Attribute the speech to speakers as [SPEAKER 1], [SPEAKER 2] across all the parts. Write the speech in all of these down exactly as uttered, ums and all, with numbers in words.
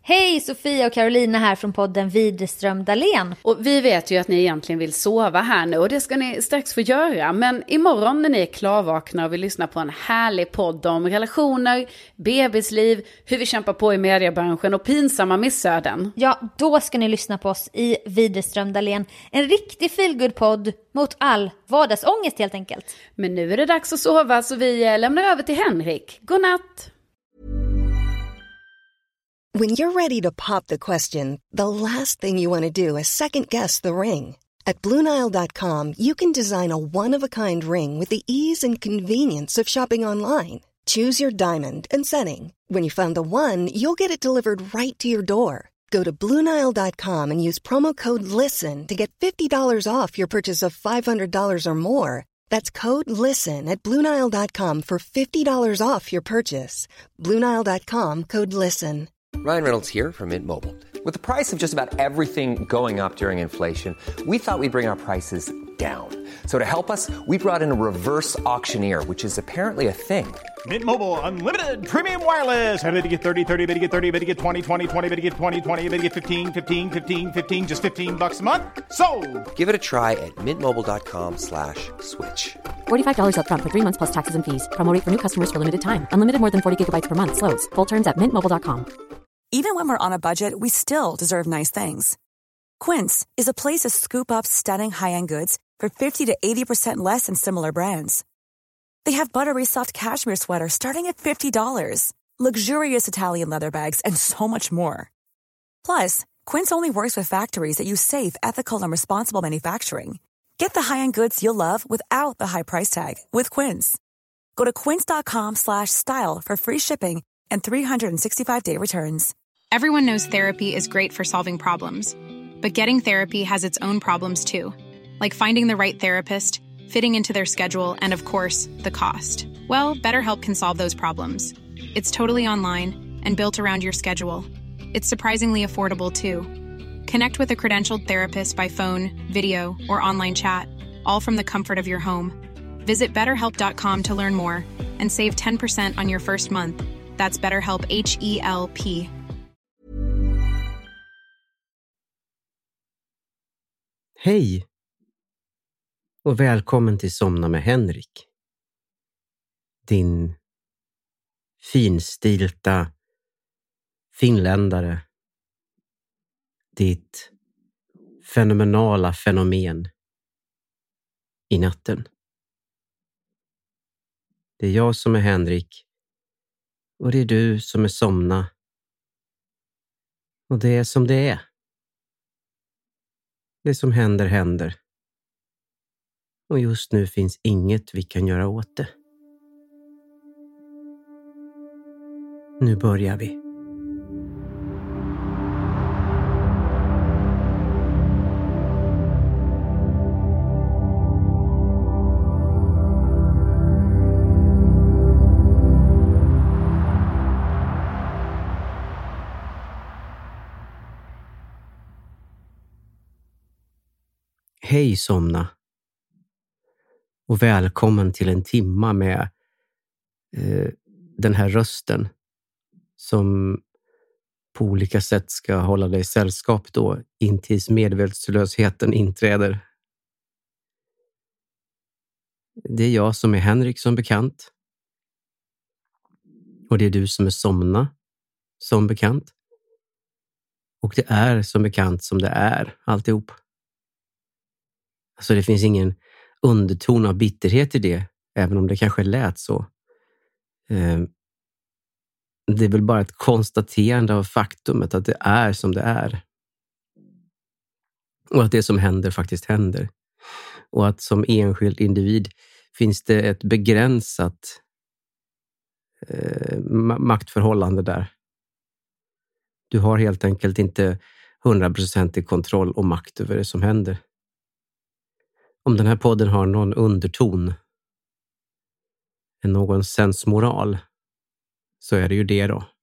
[SPEAKER 1] Hej, Sofia och Carolina här från podden Widerström Dahlén.
[SPEAKER 2] Och vi vet ju att ni egentligen vill sova här nu och det ska ni strax få göra. Men imorgon när ni är klarvakna och vill lyssna på en härlig podd om relationer, bebisliv, hur vi kämpar på i mediebranschen och pinsamma missöden.
[SPEAKER 1] Ja, då ska ni lyssna på oss i Widerström Dahlén. En riktig feelgood-podd mot all vardagsångest helt enkelt.
[SPEAKER 2] Men nu är det dags att sova så vi lämnar över till Henrik. God natt!
[SPEAKER 3] When you're ready to pop the question, the last thing you want to do is second-guess the ring. At Blue Nile dot com, you can design a one-of-a-kind ring with the ease and convenience of shopping online. Choose your diamond and setting. When you find the one, you'll get it delivered right to your door. Go to Blue Nile dot com and use promo code LISTEN to get fifty dollars off your purchase of five hundred dollars or more. That's code LISTEN at Blue Nile dot com for fifty dollars off your purchase. Blue Nile dot com, code LISTEN.
[SPEAKER 4] Ryan Reynolds here from Mint Mobile. With the price of just about everything going up during inflation, we thought we'd bring our prices down. So to help us, we brought in a reverse auctioneer, which is apparently a thing.
[SPEAKER 5] Mint Mobile Unlimited Premium Wireless. How to get thirty, thirty, how to get thirty, how to get twenty, twenty, twenty, how to get twenty, twenty, how to get fifteen, fifteen, fifteen, fifteen, just fifteen bucks a month? Sold!
[SPEAKER 4] Give it a try at mintmobile.com slash switch.
[SPEAKER 6] forty-five dollars up front for three months plus taxes and fees. Promo rate for new customers for limited time. Unlimited more than forty gigabytes per month. Slows full terms at mint mobile dot com.
[SPEAKER 7] Even when we're on a budget, we still deserve nice things. Quince is a place to scoop up stunning high-end goods for fifty to eighty percent less than similar brands. They have buttery soft cashmere sweaters starting at fifty dollars, luxurious Italian leather bags, and so much more. Plus, Quince only works with factories that use safe, ethical, and responsible manufacturing. Get the high-end goods you'll love without the high price tag with Quince. Go to quince dot com slash style for free shipping and three sixty-five day returns.
[SPEAKER 8] Everyone knows therapy is great for solving problems, but getting therapy has its own problems too, like finding the right therapist, fitting into their schedule, and of course, the cost. Well, BetterHelp can solve those problems. It's totally online and built around your schedule. It's surprisingly affordable too. Connect with a credentialed therapist by phone, video, or online chat, all from the comfort of your home. Visit better help dot com to learn more and save ten percent on your first month. That's BetterHelp, H E L P.
[SPEAKER 9] Hej och välkommen till Somna med Henrik. Din finstilta finländare. Ditt fenomenala fenomen i natten. Det är jag som är Henrik och det är du som är Somna. Och det är som det är. Det som händer händer. Och just nu finns inget vi kan göra åt det. Nu börjar vi. Hej Somna och välkommen till en timma med eh, den här rösten som på olika sätt ska hålla dig sällskap då intills medvetslösheten inträder. Det är jag som är Henrik som bekant och det är du som är Somna som bekant och det är som bekant som det är alltihop. Alltså det finns ingen underton av bitterhet i det, även om det kanske lät så. Det är väl bara ett konstaterande av faktumet att det är som det är. Och att det som händer faktiskt händer. Och att som enskild individ finns det ett begränsat eh, maktförhållande där. Du har helt enkelt inte hundra procent i kontroll och makt över det som händer. Om den här podden har någon underton, någon sensmoral, så är det ju det då.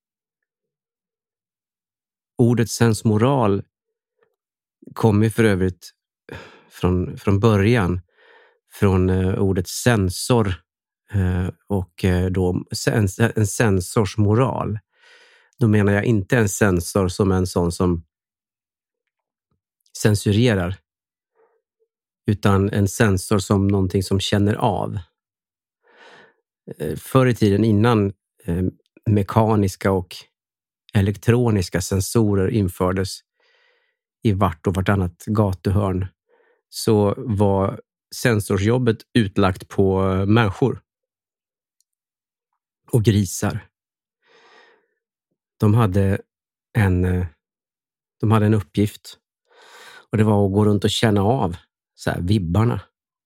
[SPEAKER 9] Ordet sensmoral kommer för övrigt från, från början från uh, ordet sensor uh, och uh, då en, en sensors moral. då menar jag inte en sensor som en sån som censurerar, utan en sensor som någonting som känner av. Förr i tiden, innan eh, mekaniska och elektroniska sensorer infördes i vart och vartannat gatuhörn, så var sensorsjobbet utlagt på människor och grisar. De hade en, de hade en uppgift, och det var att gå runt och känna av så här vibbarna.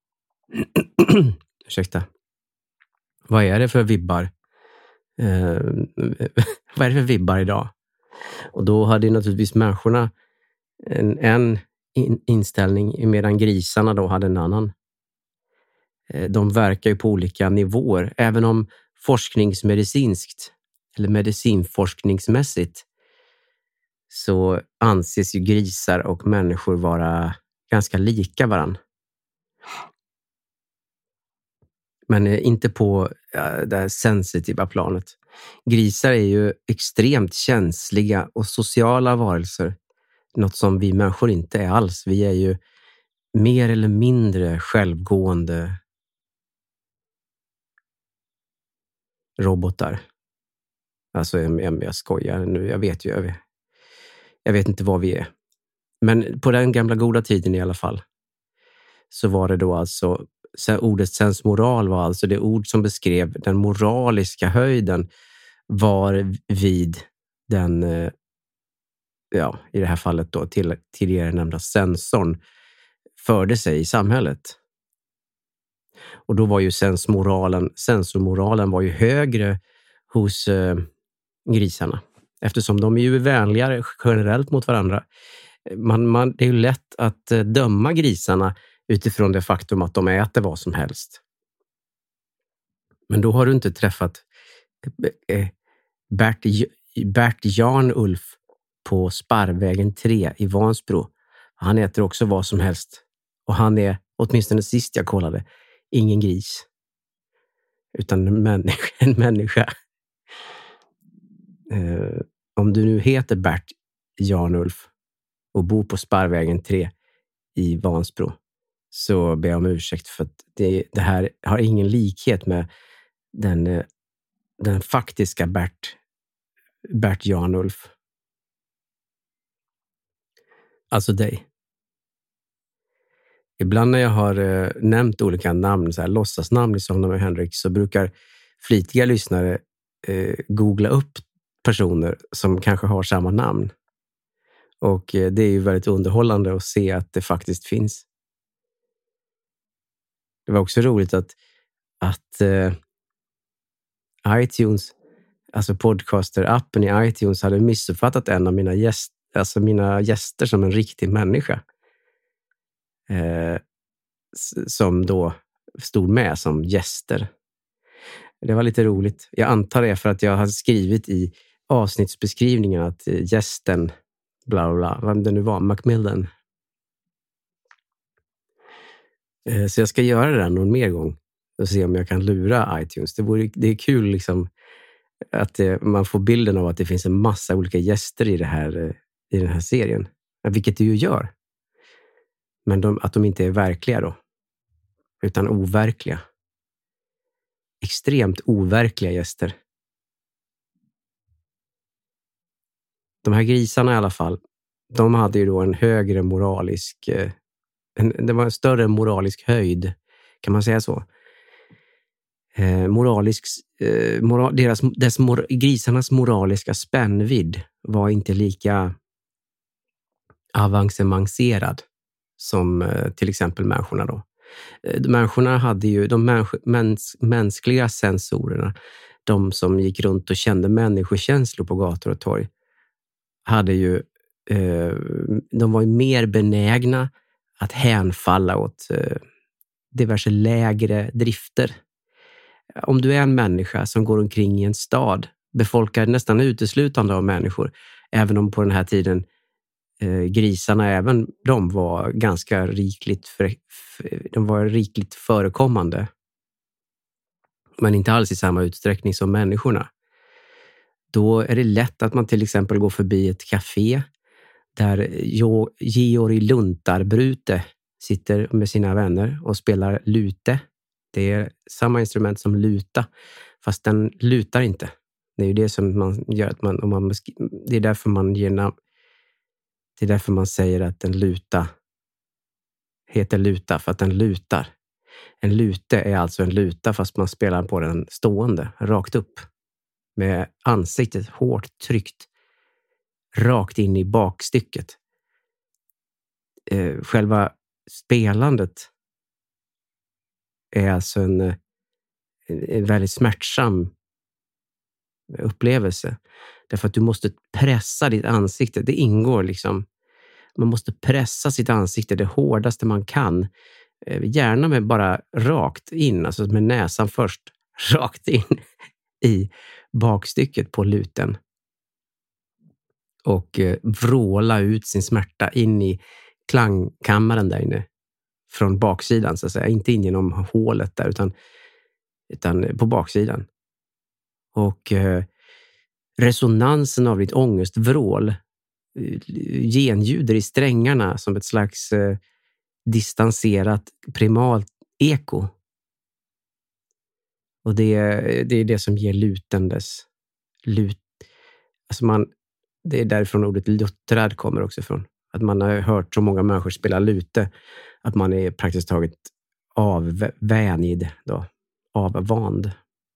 [SPEAKER 9] Ursäkta. Vad är det för vibbar? Eh, vad är det för vibbar idag? Och då hade naturligtvis människorna en, en in, inställning, medan grisarna då hade en annan. Eh, de verkar ju på olika nivåer, även om forskningsmedicinskt eller medicinforskningsmässigt så anses ju grisar och människor vara ganska lika varann. Men inte på ja, det här sensitiva planet. Grisar är ju extremt känsliga och sociala varelser. Något som vi människor inte är alls. Vi är ju mer eller mindre självgående robotar. Alltså jag, jag skojar nu. Jag vet ju. Jag vet, jag vet inte vad vi är. Men på den gamla goda tiden i alla fall, så var det då alltså, så ordet sensmoral var alltså det ord som beskrev den moraliska höjden var vid den, ja, i det här fallet då till, tidigare nämnda sensorn förde sig i samhället. Och då var ju sensmoralen, sensormoralen var ju högre hos eh, grisarna. Eftersom de är ju vänligare generellt mot varandra. Man, man, det är ju lätt att eh, döma grisarna utifrån det faktum att de äter vad som helst. Men då har du inte träffat eh, Bert, Bert Jarnulf på Sparvägen tre i Vansbro. Han äter också vad som helst. Och han är, åtminstone sist jag kollade, ingen gris. Utan en människa. En människa. Eh, om du nu heter Bert Jarnulf och bor på Sparvägen tre i Vansbro, så ber jag om ursäkt, för att det, det här har ingen likhet med den, den faktiska Bert, Bert Jarnulf. Alltså dig. Ibland när jag har eh, nämnt olika namn, så här låtsasnamn i Somna med Henrik, så brukar flitiga lyssnare eh, googla upp personer som kanske har samma namn. Och eh, det är ju väldigt underhållande att se att det faktiskt finns. Det var också roligt att, att eh, iTunes, alltså podcaster-appen i iTunes, hade missuppfattat en av mina, gäst, alltså mina gäster som en riktig människa. Eh, som då stod med som gäster. Det var lite roligt. Jag antar det för att jag hade skrivit i avsnittsbeskrivningen att eh, gästen, bla bla, vem det nu var, Macmillan. Eh, så jag ska göra det där någon mer gång och se om jag kan lura iTunes. Det, vore, det är kul liksom att det, man får bilden av att det finns en massa olika gäster i, det här, eh, i den här serien. Vilket det ju gör. Men de, att de inte är verkliga då. Utan overkliga. Extremt overkliga gäster. De här grisarna i alla fall, de hade ju då en högre moralisk, en, det var en större moralisk höjd, kan man säga så. Eh, moralisk, eh, moral, deras, dess mor, grisarnas moraliska spännvidd var inte lika avancemangserad som eh, till exempel människorna då. Eh, människorna hade ju, de mäns, mäns, mänskliga sensorerna, de som gick runt och kände människokänslor på gator och torg, hade ju, eh, de var ju mer benägna att hänfalla åt eh, diverse lägre drifter. Om du är en människa som går omkring i en stad, befolkad nästan uteslutande av människor, även om på den här tiden eh, grisarna, även de var ganska rikligt, för, för, de var rikligt förekommande. Men inte alls i samma utsträckning som människorna. då är det lätt att man till exempel går förbi ett café där Georg Luntarbrute sitter med sina vänner och spelar lute. Det är samma instrument som luta, fast den lutar inte. Det är ju det som man gör att man, om man det är därför man ger namn, det är därför man säger att en luta heter luta, för att den lutar. En lute är alltså en luta fast man spelar på den stående, rakt upp. Med ansiktet hårt tryckt rakt in i bakstycket. Eh, själva spelandet är alltså en, en väldigt smärtsam upplevelse. Därför att du måste pressa ditt ansikte. Det ingår liksom. Man måste pressa sitt ansikte det hårdaste man kan. Gärna med bara rakt in, alltså med näsan först. Rakt in i bakstycket på luten. Och vråla ut sin smärta in i klangkammaren där inne. Från baksidan så att säga. Inte in genom hålet där utan, utan på baksidan. Och eh, resonansen av ditt ångestvrål genljuder i strängarna som ett slags eh, distanserat primalt eko. Och det, det är det som ger luten dess lut. Alltså man, det är därifrån ordet luttrad kommer också ifrån. Att man har hört så många människor spela lute att man är praktiskt taget avvänjd då, avvand.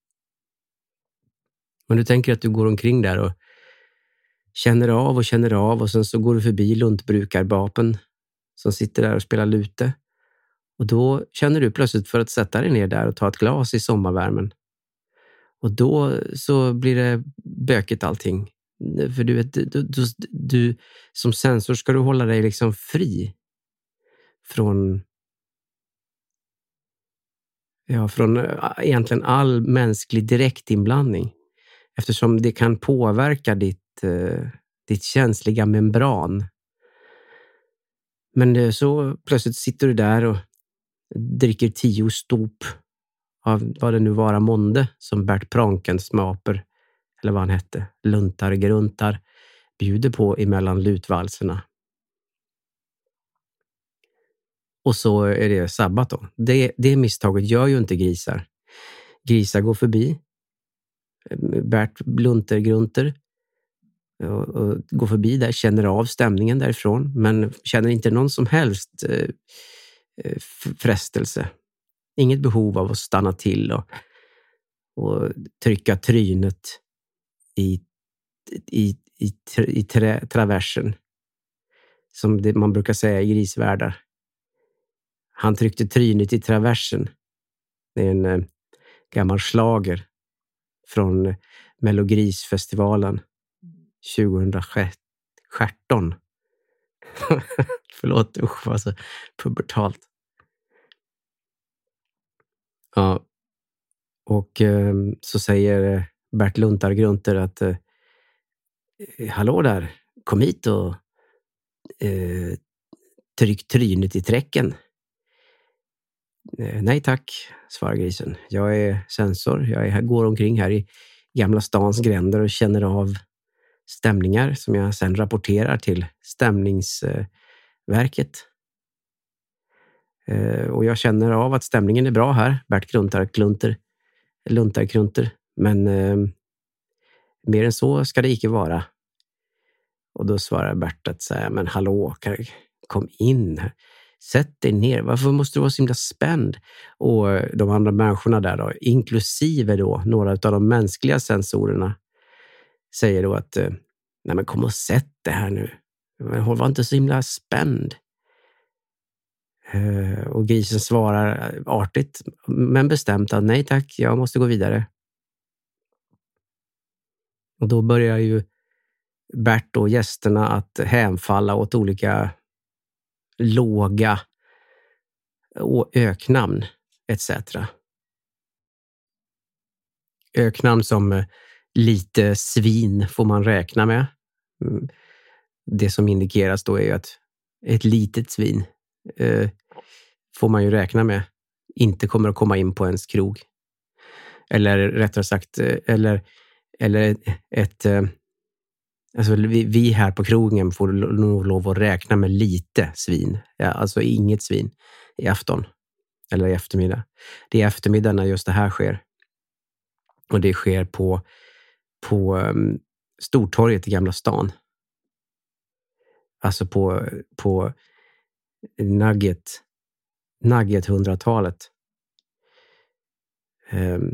[SPEAKER 9] Men du tänker att du går omkring där och känner av och känner av och sen så går du förbi luntbrukarbapen som sitter där och spelar lute. Och då känner du plötsligt för att sätta dig ner där och ta ett glas i sommarvärmen. Och då så blir det bökigt allting. För du vet, du, du, du som sensor ska du hålla dig liksom fri från ja, från egentligen all mänsklig direktinblandning. Eftersom det kan påverka ditt, eh, ditt känsliga membran. Men det, så plötsligt sitter du där och dricker tio stop av vad det nu vara månde som Bert Prankens maper, eller vad han hette, luntar gruntar, bjuder på emellan lutvalserna. Och så är det sabbat då. Det, det misstaget gör ju inte grisar. Grisar går förbi. Bert blunter grunter och, och går förbi där, känner av stämningen därifrån, men känner inte någon som helst eh, frestelse. Inget behov av att stanna till och, och trycka trynet i, i, i, i trä, traversen. Som det man brukar säga i grisvärldar. Han tryckte trynet i traversen. Det är en eh, gammal slager från Mellogrisfestivalen tjugohundrasjutton. Förlåt, usch vad så pubertalt. Ja. Och eh, så säger Bert Luntar Grunter att eh, hallå där, kom hit och eh, tryck trynet i träcken. Eh, nej tack, svarar grisen. Jag är sensor. Jag är här, går omkring här i Gamla stans gränder och känner av stämningar som jag sedan rapporterar till stämningsverket. Eh, och jag känner av att stämningen är bra här. Bert Gruntar Klunter, Luntar Krunter. Men eh, mer än så ska det inte vara. Och då svarar Bert att säga, men hallå, kom in här. Sätt dig ner. Varför måste du vara så himla spänd? Och de andra människorna där då, inklusive då några av de mänskliga sensorerna, säger då att nej men kom och sätt det här nu. Håll var inte så himla spänd. Och grisen svarar artigt men bestämt att nej tack, jag måste gå vidare. Och då börjar ju Bert och gästerna att hemfalla åt olika låga och öknamn et cetera. Öknamn som lite svin får man räkna med. Det som indikeras då är att ett litet svin eh, får man ju räkna med inte kommer att komma in på ens krog. Eller rättare sagt, eller eller ett... ett Alltså vi, vi här på krogen får nog lov att räkna med lite svin. Ja, alltså inget svin i afton. Eller i eftermiddag. Det är eftermiddag när just det här sker. Och det sker på, på um, Stortorget i Gamla stan. Alltså på, på Nugget. Nugget hundratalet. Um,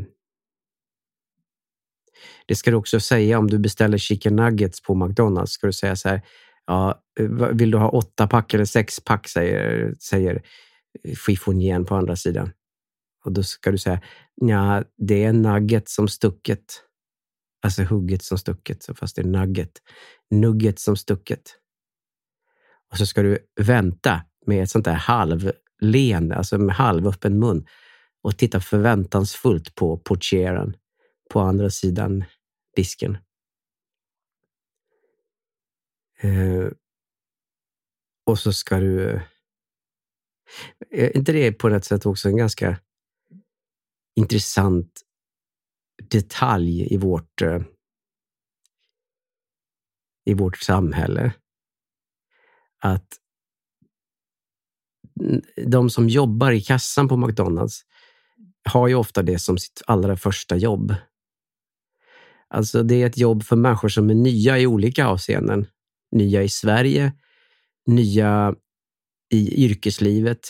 [SPEAKER 9] Det ska du också säga om du beställer chicken nuggets på McDonald's. Ska du säga så här, ja, vill du ha åtta pack eller sex pack, säger, säger chiffonjén på andra sidan. Och då ska du säga, ja, det är nugget som stucket. Alltså hugget som stucket, så fast det är nugget. Nugget som stucket. Och så ska du vänta med ett sånt där halvleende, alltså med halvöppen mun. Och titta förväntansfullt på portieren på andra sidan disken. Eh, och så ska du... Är inte det på något sätt också en ganska intressant detalj i vårt eh, i vårt samhälle? Att de som jobbar i kassan på McDonald's har ju ofta det som sitt allra första jobb. Alltså det är ett jobb för människor som är nya i olika avseenden. Nya i Sverige, nya i yrkeslivet,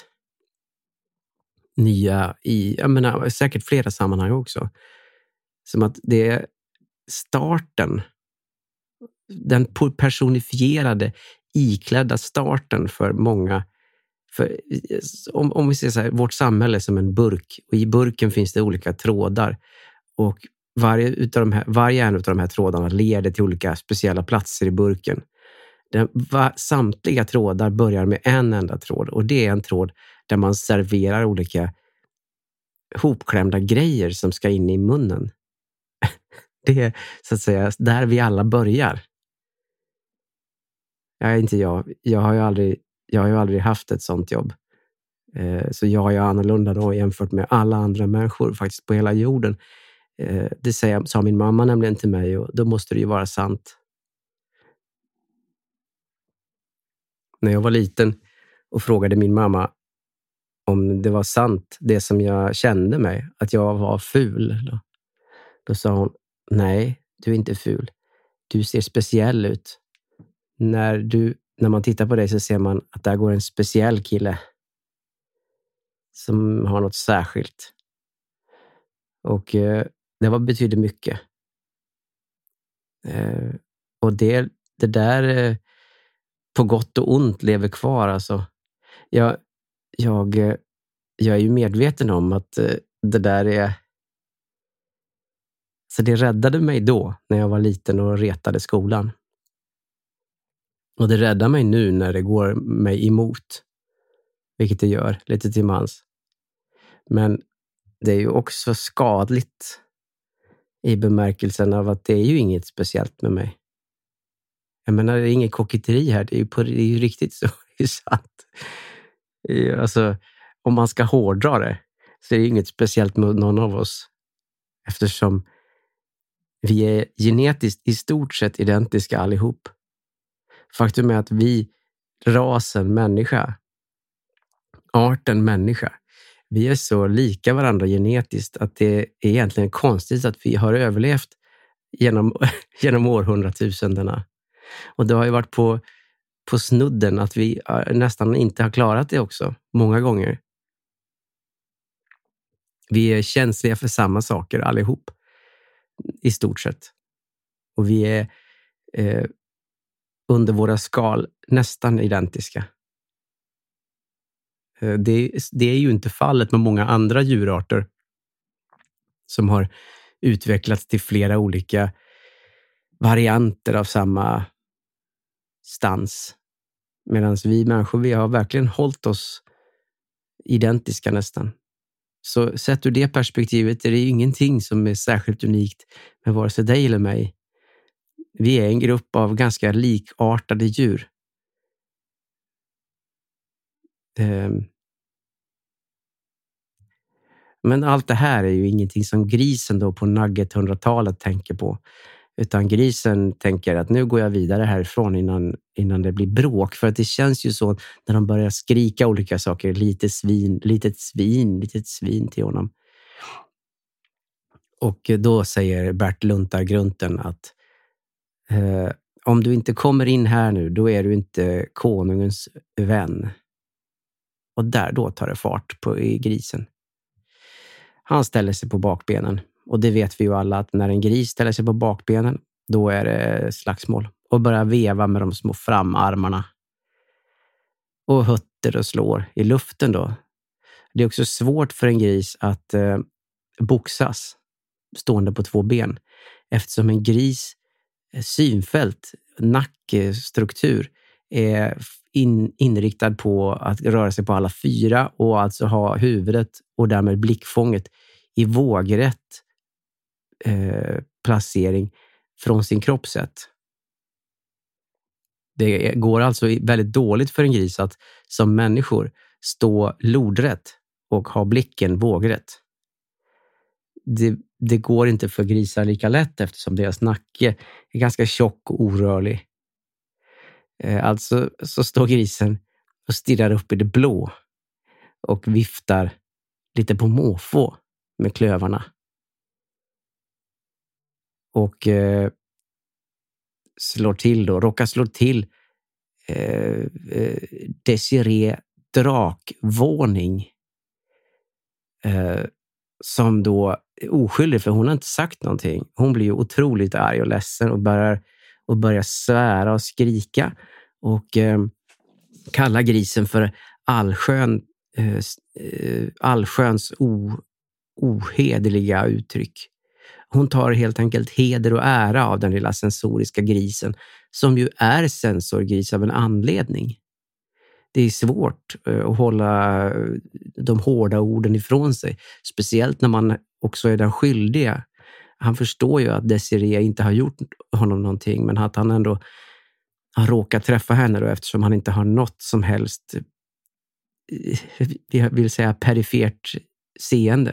[SPEAKER 9] nya i, jag menar, säkert flera sammanhang också. Som att det är starten, den personifierade, iklädda starten för många. För om, om vi ser så här, vårt samhälle som en burk, och i burken finns det olika trådar, och varje, utav de här, varje en av de här trådarna leder till olika speciella platser i burken. Den, va, samtliga trådar börjar med en enda tråd, och det är en tråd där man serverar olika hopklämda grejer som ska in i munnen. Det är så att säga där vi alla börjar. Jag är inte jag. Jag har ju aldrig, jag har ju aldrig haft ett sånt jobb. Eh, så jag är annorlunda då jämfört med alla andra människor faktiskt på hela jorden. Eh, det säger, sa min mamma nämligen till mig, och då måste det ju vara sant. När jag var liten och frågade min mamma om det var sant, det som jag kände mig, att jag var ful. Då, då sa hon, nej, du är inte ful. Du ser speciell ut. När, du, när man tittar på dig så ser man att där går en speciell kille som har något särskilt. Och eh, det var, betyder mycket. Eh, och det, det där eh, på gott och ont lever kvar. Alltså. Jag, jag, jag är ju medveten om att eh, det där är... Så det räddade mig då när jag var liten och retade skolan. Och det räddar mig nu när det går mig emot. Vilket det gör, lite till mans. Men det är ju också skadligt i bemärkelsen av att det är ju inget speciellt med mig. Jag menar, det är inget koketteri här. Det är ju, på, det är ju riktigt så. Det är sant. Alltså, om man ska hårdra det så är det inget speciellt med någon av oss. Eftersom vi är genetiskt i stort sett identiska allihop. Faktum är att vi, rasen människa, arten människa, vi är så lika varandra genetiskt att det är egentligen konstigt att vi har överlevt genom, genom århundratusendena. Och det har ju varit på, på snudden att vi nästan inte har klarat det också, många gånger. Vi är känsliga för samma saker allihop, i stort sett. Och vi är eh, under våra skal nästan identiska. Det, det är ju inte fallet med många andra djurarter som har utvecklats till flera olika varianter av samma stans. Medan vi människor, vi har verkligen hållit oss identiska nästan. Så sett ur det perspektivet är det ju ingenting som är särskilt unikt med vare sig dig eller mig. Vi är en grupp av ganska likartade djur. Men allt det här är ju ingenting som grisen då på Nugget hundratalet tänker på. Utan grisen tänker att nu går jag vidare härifrån innan, innan det blir bråk. För att det känns ju så när de börjar skrika olika saker. Lite svin, litet svin, litet svin till honom. Och då säger Bert Luntargrunten att eh, om du inte kommer in här nu, då är du inte konungens vän. Och där då tar det fart på i grisen. Han ställer sig på bakbenen. Och det vet vi ju alla att när en gris ställer sig på bakbenen, då är det slagsmål. Och börjar veva med de små framarmarna. Och hötter och slår i luften då. Det är också svårt för en gris att eh, boxas stående på två ben. Eftersom en gris synfält, nackstruktur är in, inriktad på att röra sig på alla fyra och alltså ha huvudet och därmed blickfånget i vågrätt eh, placering från sin kroppssätt. Det går alltså väldigt dåligt för en gris att som människor stå lodrätt och ha blicken vågrätt. Det, det går inte för grisar lika lätt eftersom deras nacke är ganska tjock och orörlig. Eh, alltså så står grisen och stirrar upp i det blå och viftar lite på måfå med klövarna. Och eh, slår till då, råkar slå till eh, eh, Desiree Drakvåning eh, som då är oskyldig för hon har inte sagt någonting. Hon blir ju otroligt arg och ledsen och börjar, och börjar svära och skrika och eh, kallar grisen för allskön, eh, allsköns o, ohederliga uttryck. Hon tar helt enkelt heder och ära av den lilla sensoriska grisen som ju är sensorgris av en anledning. Det är svårt att hålla de hårda orden ifrån sig. Speciellt när man också är den skyldiga. Han förstår ju att Desiree inte har gjort honom någonting. Men att han ändå har råkat träffa henne då, eftersom han inte har något som helst, jag vill säga perifert seende.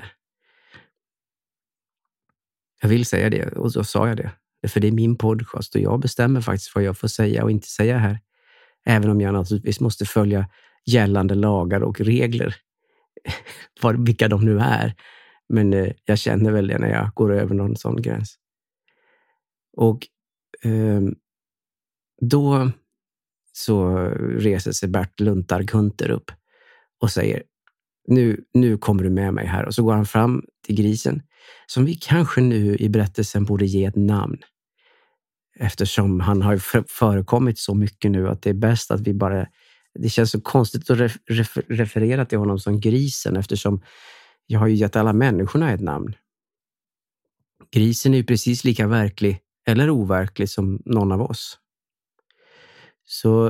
[SPEAKER 9] Jag vill säga det och så sa jag det. För det är min podcast och jag bestämmer faktiskt vad jag får säga och inte säga här. Även om jag naturligtvis måste följa gällande lagar och regler. Vilka de nu är. Men eh, jag känner väl det när jag går över någon sån gräns. Och eh, då så reser sig Bert Luntargunter upp och säger nu, nu kommer du med mig här. Och så går han fram till grisen som vi kanske nu i berättelsen borde ge ett namn. Eftersom han har förekommit så mycket nu att det är bäst att vi bara... Det känns så konstigt att refer- referera till honom som grisen eftersom jag har ju gett alla människorna ett namn. Grisen är ju precis lika verklig eller overklig som någon av oss. Så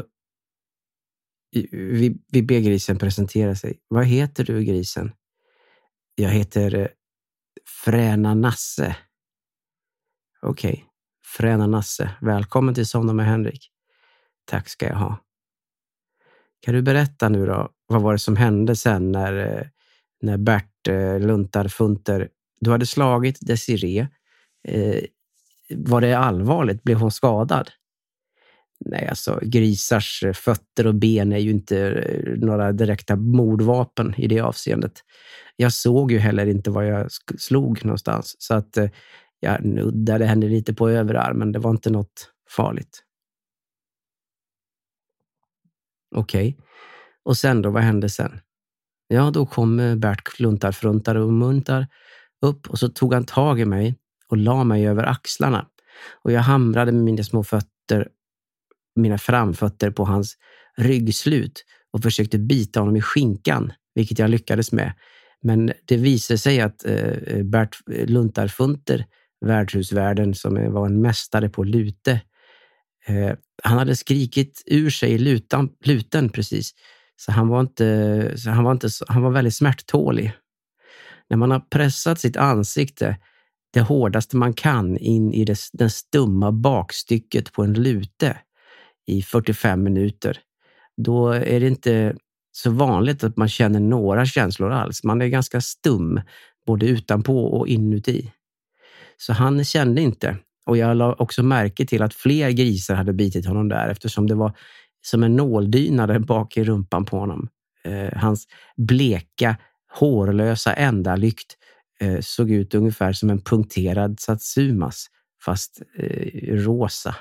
[SPEAKER 9] vi, vi ber grisen presentera sig. Vad heter du, grisen? Jag heter Fräna Nasse. Okej. Okay. Fräna Nasse, välkommen till Somna med Henrik. Tack ska jag ha. Kan du berätta nu då, vad var det som hände sen när, när Bert Luntarfunter, du hade slagit Desiree. Eh, var det allvarligt? Blev hon skadad? Nej, alltså grisars fötter och ben är ju inte några direkta mordvapen i det avseendet. Jag såg ju heller inte vad jag slog någonstans, så att jag nuddade henne lite på överarmen. Det var inte något farligt. Okej. Okay. Och sen då, vad hände sen? Ja, då kom Bert Luntarfruntar och muntar upp och så tog han tag i mig och la mig över axlarna. Och jag hamrade med mina små fötter, mina framfötter på hans ryggslut och försökte bita honom i skinkan, vilket jag lyckades med. Men det visade sig att eh, Bert Luntarfunter, värdshusvärden som var en mästare på lute, eh, han hade skrikit ur sig i lutan, luten precis. Så han var inte, så han var inte, han var väldigt smärttålig. När man har pressat sitt ansikte det hårdaste man kan in i det, den stumma bakstycket på en lute i fyrtiofem minuter, då är det inte så vanligt att man känner några känslor alls. Man är ganska stum, både utanpå och inuti. Så han kände inte. Och jag la också märke till att fler grisar hade bitit honom där, eftersom det var som en nåldyna där bak i rumpan på honom. Eh, hans bleka, hårlösa ändalykt eh, såg ut ungefär som en punkterad satsumas, fast eh, rosa.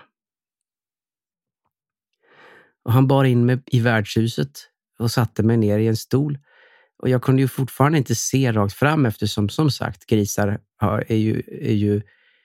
[SPEAKER 9] Och han bar in mig i värdshuset och satte mig ner i en stol. Och jag kunde ju fortfarande inte se rakt fram, eftersom som sagt grisar har, är ju, är ju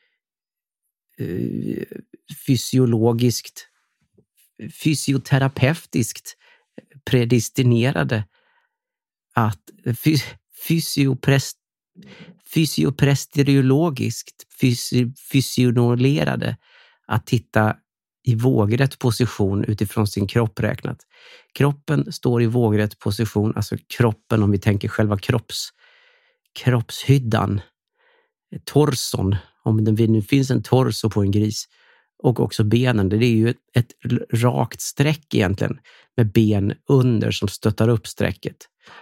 [SPEAKER 9] eh, fysiologiskt, fysioterapeutiskt predestinerade att fys, fysioprest, fysiopresteriologiskt fysio, fysionolerade att titta i vågrätt position utifrån sin kropp räknat. Kroppen står i vågrätt position, alltså kroppen om vi tänker själva kropps, kroppshyddan, torson, om det nu finns en torso på en gris, och också benen. Det är ju ett, ett rakt streck egentligen med ben under som stöttar upp strecket.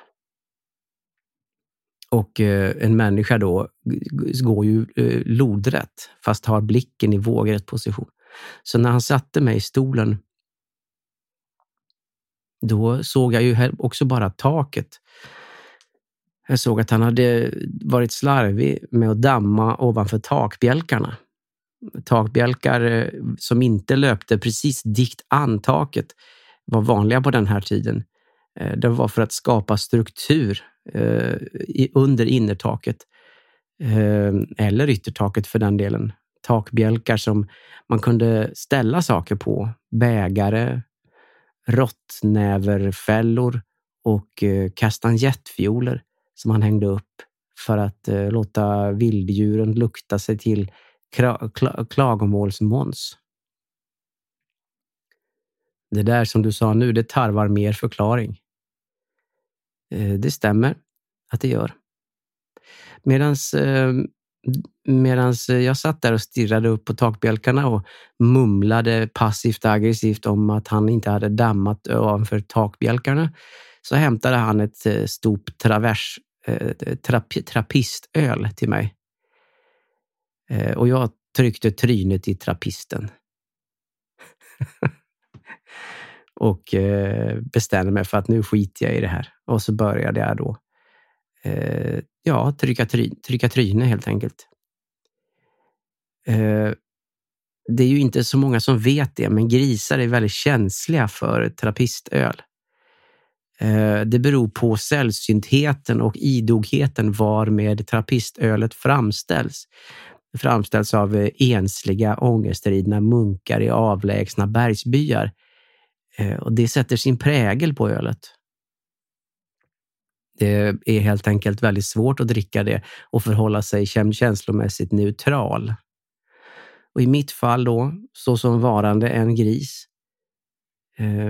[SPEAKER 9] Och eh, en människa då går ju eh, lodrätt fast har blicken i vågrätt position. Så när han satte mig i stolen, då såg jag ju också bara taket. Jag såg att han hade varit slarvig med att damma ovanför takbjälkarna. Takbjälkar som inte löpte precis dikt an taket var vanliga på den här tiden. Det var för att skapa struktur under innertaket eller yttertaket för den delen. Takbjälkar som man kunde ställa saker på, bägare, råttnäverfällor och kastanjettfioler som han hängde upp för att låta vilddjuren lukta sig till klagomålsmåns. Det där som du sa nu, det tarvar mer förklaring. Det stämmer att det gör. Medans, medans jag satt där och stirrade upp på takbjälkarna och mumlade passivt och aggressivt om att han inte hade dammat ovanför takbjälkarna, så hämtade han ett stort travers, trapp, trappistöl till mig. Och jag tryckte trynet i trappisten. Och bestämde mig för att nu skiter jag i det här. Och så började jag då ja, trycka, try, trycka tryne helt enkelt. Det är ju inte så många som vet det, men grisar är väldigt känsliga för trappistöl. Det beror på sällsyntheten och idogheten varmed trappistölet framställs. Det framställs av ensliga ångestridna munkar i avlägsna bergsbyar. Och det sätter sin prägel på ölet. Det är helt enkelt väldigt svårt att dricka det och förhålla sig känslomässigt neutral. Och i mitt fall då, så som varande en gris, eh,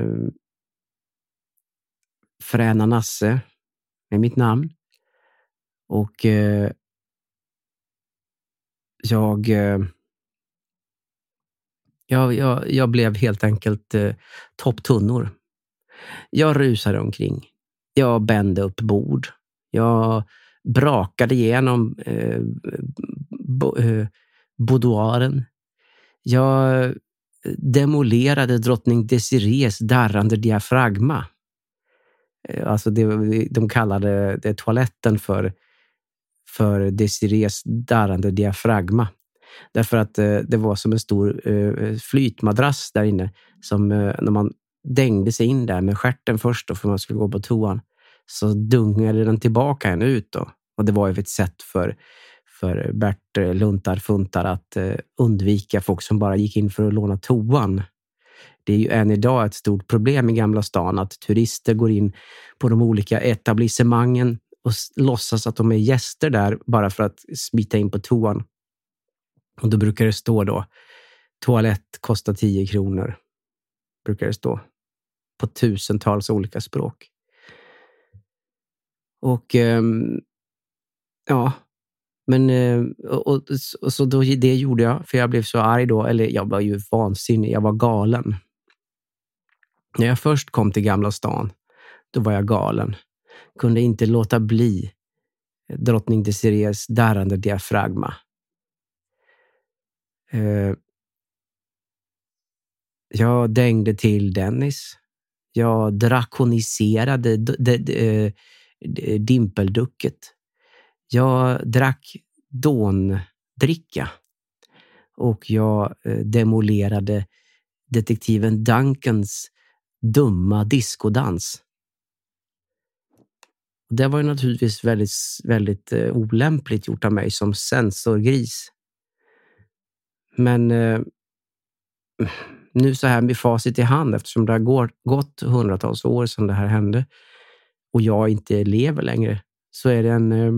[SPEAKER 9] Fräna Nasse med mitt namn, och eh, jag, eh, jag, jag, jag blev helt enkelt eh, topptunnor. Jag rusade omkring. Jag bände upp bord. Jag brakade igenom eh, bo, eh, boudoiren. Jag demolerade drottning Desirées darrande diafragma. Eh, alltså det, de kallade det toaletten för, för Desirées darrande diafragma. Därför att eh, det var som en stor eh, flytmadrass där inne som eh, när man dängde sig in där med stjärten först då, för man skulle gå på toan, så dungade den tillbaka en ut då. Och det var ju ett sätt för, för Bert Luntar Funtar att eh, undvika folk som bara gick in för att låna toan. Det är ju än idag ett stort problem i Gamla stan att turister går in på de olika etablissemangen och låtsas att de är gäster där bara för att smita in på toan. Och då brukar det stå då, toalett kostar tio kronor. Brukar det stå. På tusentals olika språk. Och um, ja, men och, och, och så då, det gjorde jag, för jag blev så arg då, eller jag var ju vansinnig, jag var galen. När jag först kom till Gamla stan, då var jag galen. Kunde inte låta bli drottning Desirees darrande diafragma. Eh, jag dängde till Dennis. Jag drakoniserade d- d- d- d- dimpelducket. Jag drack dåndricka. Och jag eh, demolerade detektiven Duncans dumma diskodans. Det var ju naturligtvis väldigt, väldigt eh, olämpligt gjort av mig som sensorgris. Men eh, nu så här med facit i hand, eftersom det har gått, gått hundratals år sedan det här hände och jag inte lever längre, så är det en eh,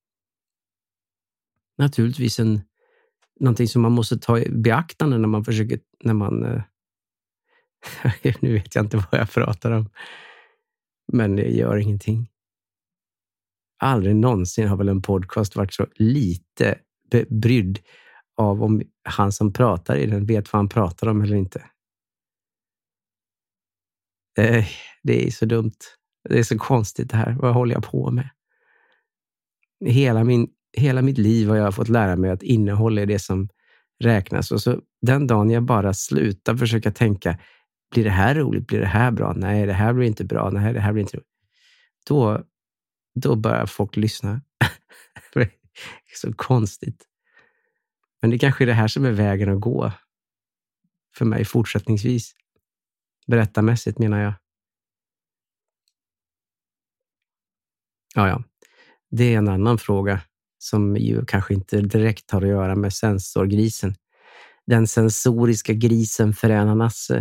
[SPEAKER 9] naturligtvis en någonting som man måste ta i beaktande när man försöker, när man eh, nu vet jag inte vad jag pratar om, men det gör ingenting. Aldrig någonsin har väl en podcast varit så lite brydd av om han som pratar i den vet vad han pratar om eller inte. Eh, det är så dumt. Det är så konstigt det här. Vad håller jag på med? Hela, min, hela mitt liv har jag fått lära mig att innehåll är det som räknas. Och så den dagen jag bara slutar försöka tänka, blir det här roligt? Blir det här bra? Nej, det här blir inte bra. Nej, det här blir inte roligt. Då, då börjar folk lyssna. Det är så konstigt. Men det kanske är det här som är vägen att gå. För mig fortsättningsvis. Berättarmässigt menar jag. Ja, ja. Det är en annan fråga som ju kanske inte direkt har att göra med sensorgrisen. Den sensoriska grisen Fräna Nasse.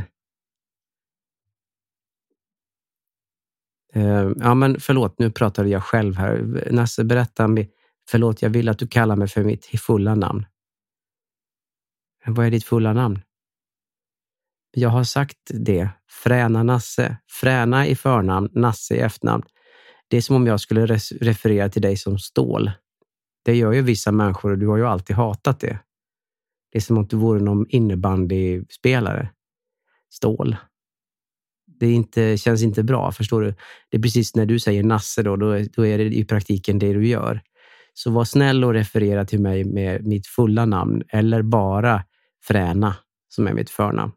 [SPEAKER 9] Uh, ja, men förlåt, nu pratade jag själv här. Nasse, berätta mig. Förlåt, jag vill att du kallar mig för mitt fulla namn. Vad är ditt fulla namn? Jag har sagt det. Fräna Nasse. Fräna i förnamn, Nasse i efternamn. Det är som om jag skulle res- referera till dig som Stål. Det gör ju vissa människor och du har ju alltid hatat det. Det är som om du vore någon innebandyspelare. Stål. Det är inte, känns inte bra, förstår du? Det är precis när du säger Nasse då, då, då är det i praktiken det du gör. Så var snäll och referera till mig med mitt fulla namn eller bara Fräna som är mitt förnamn.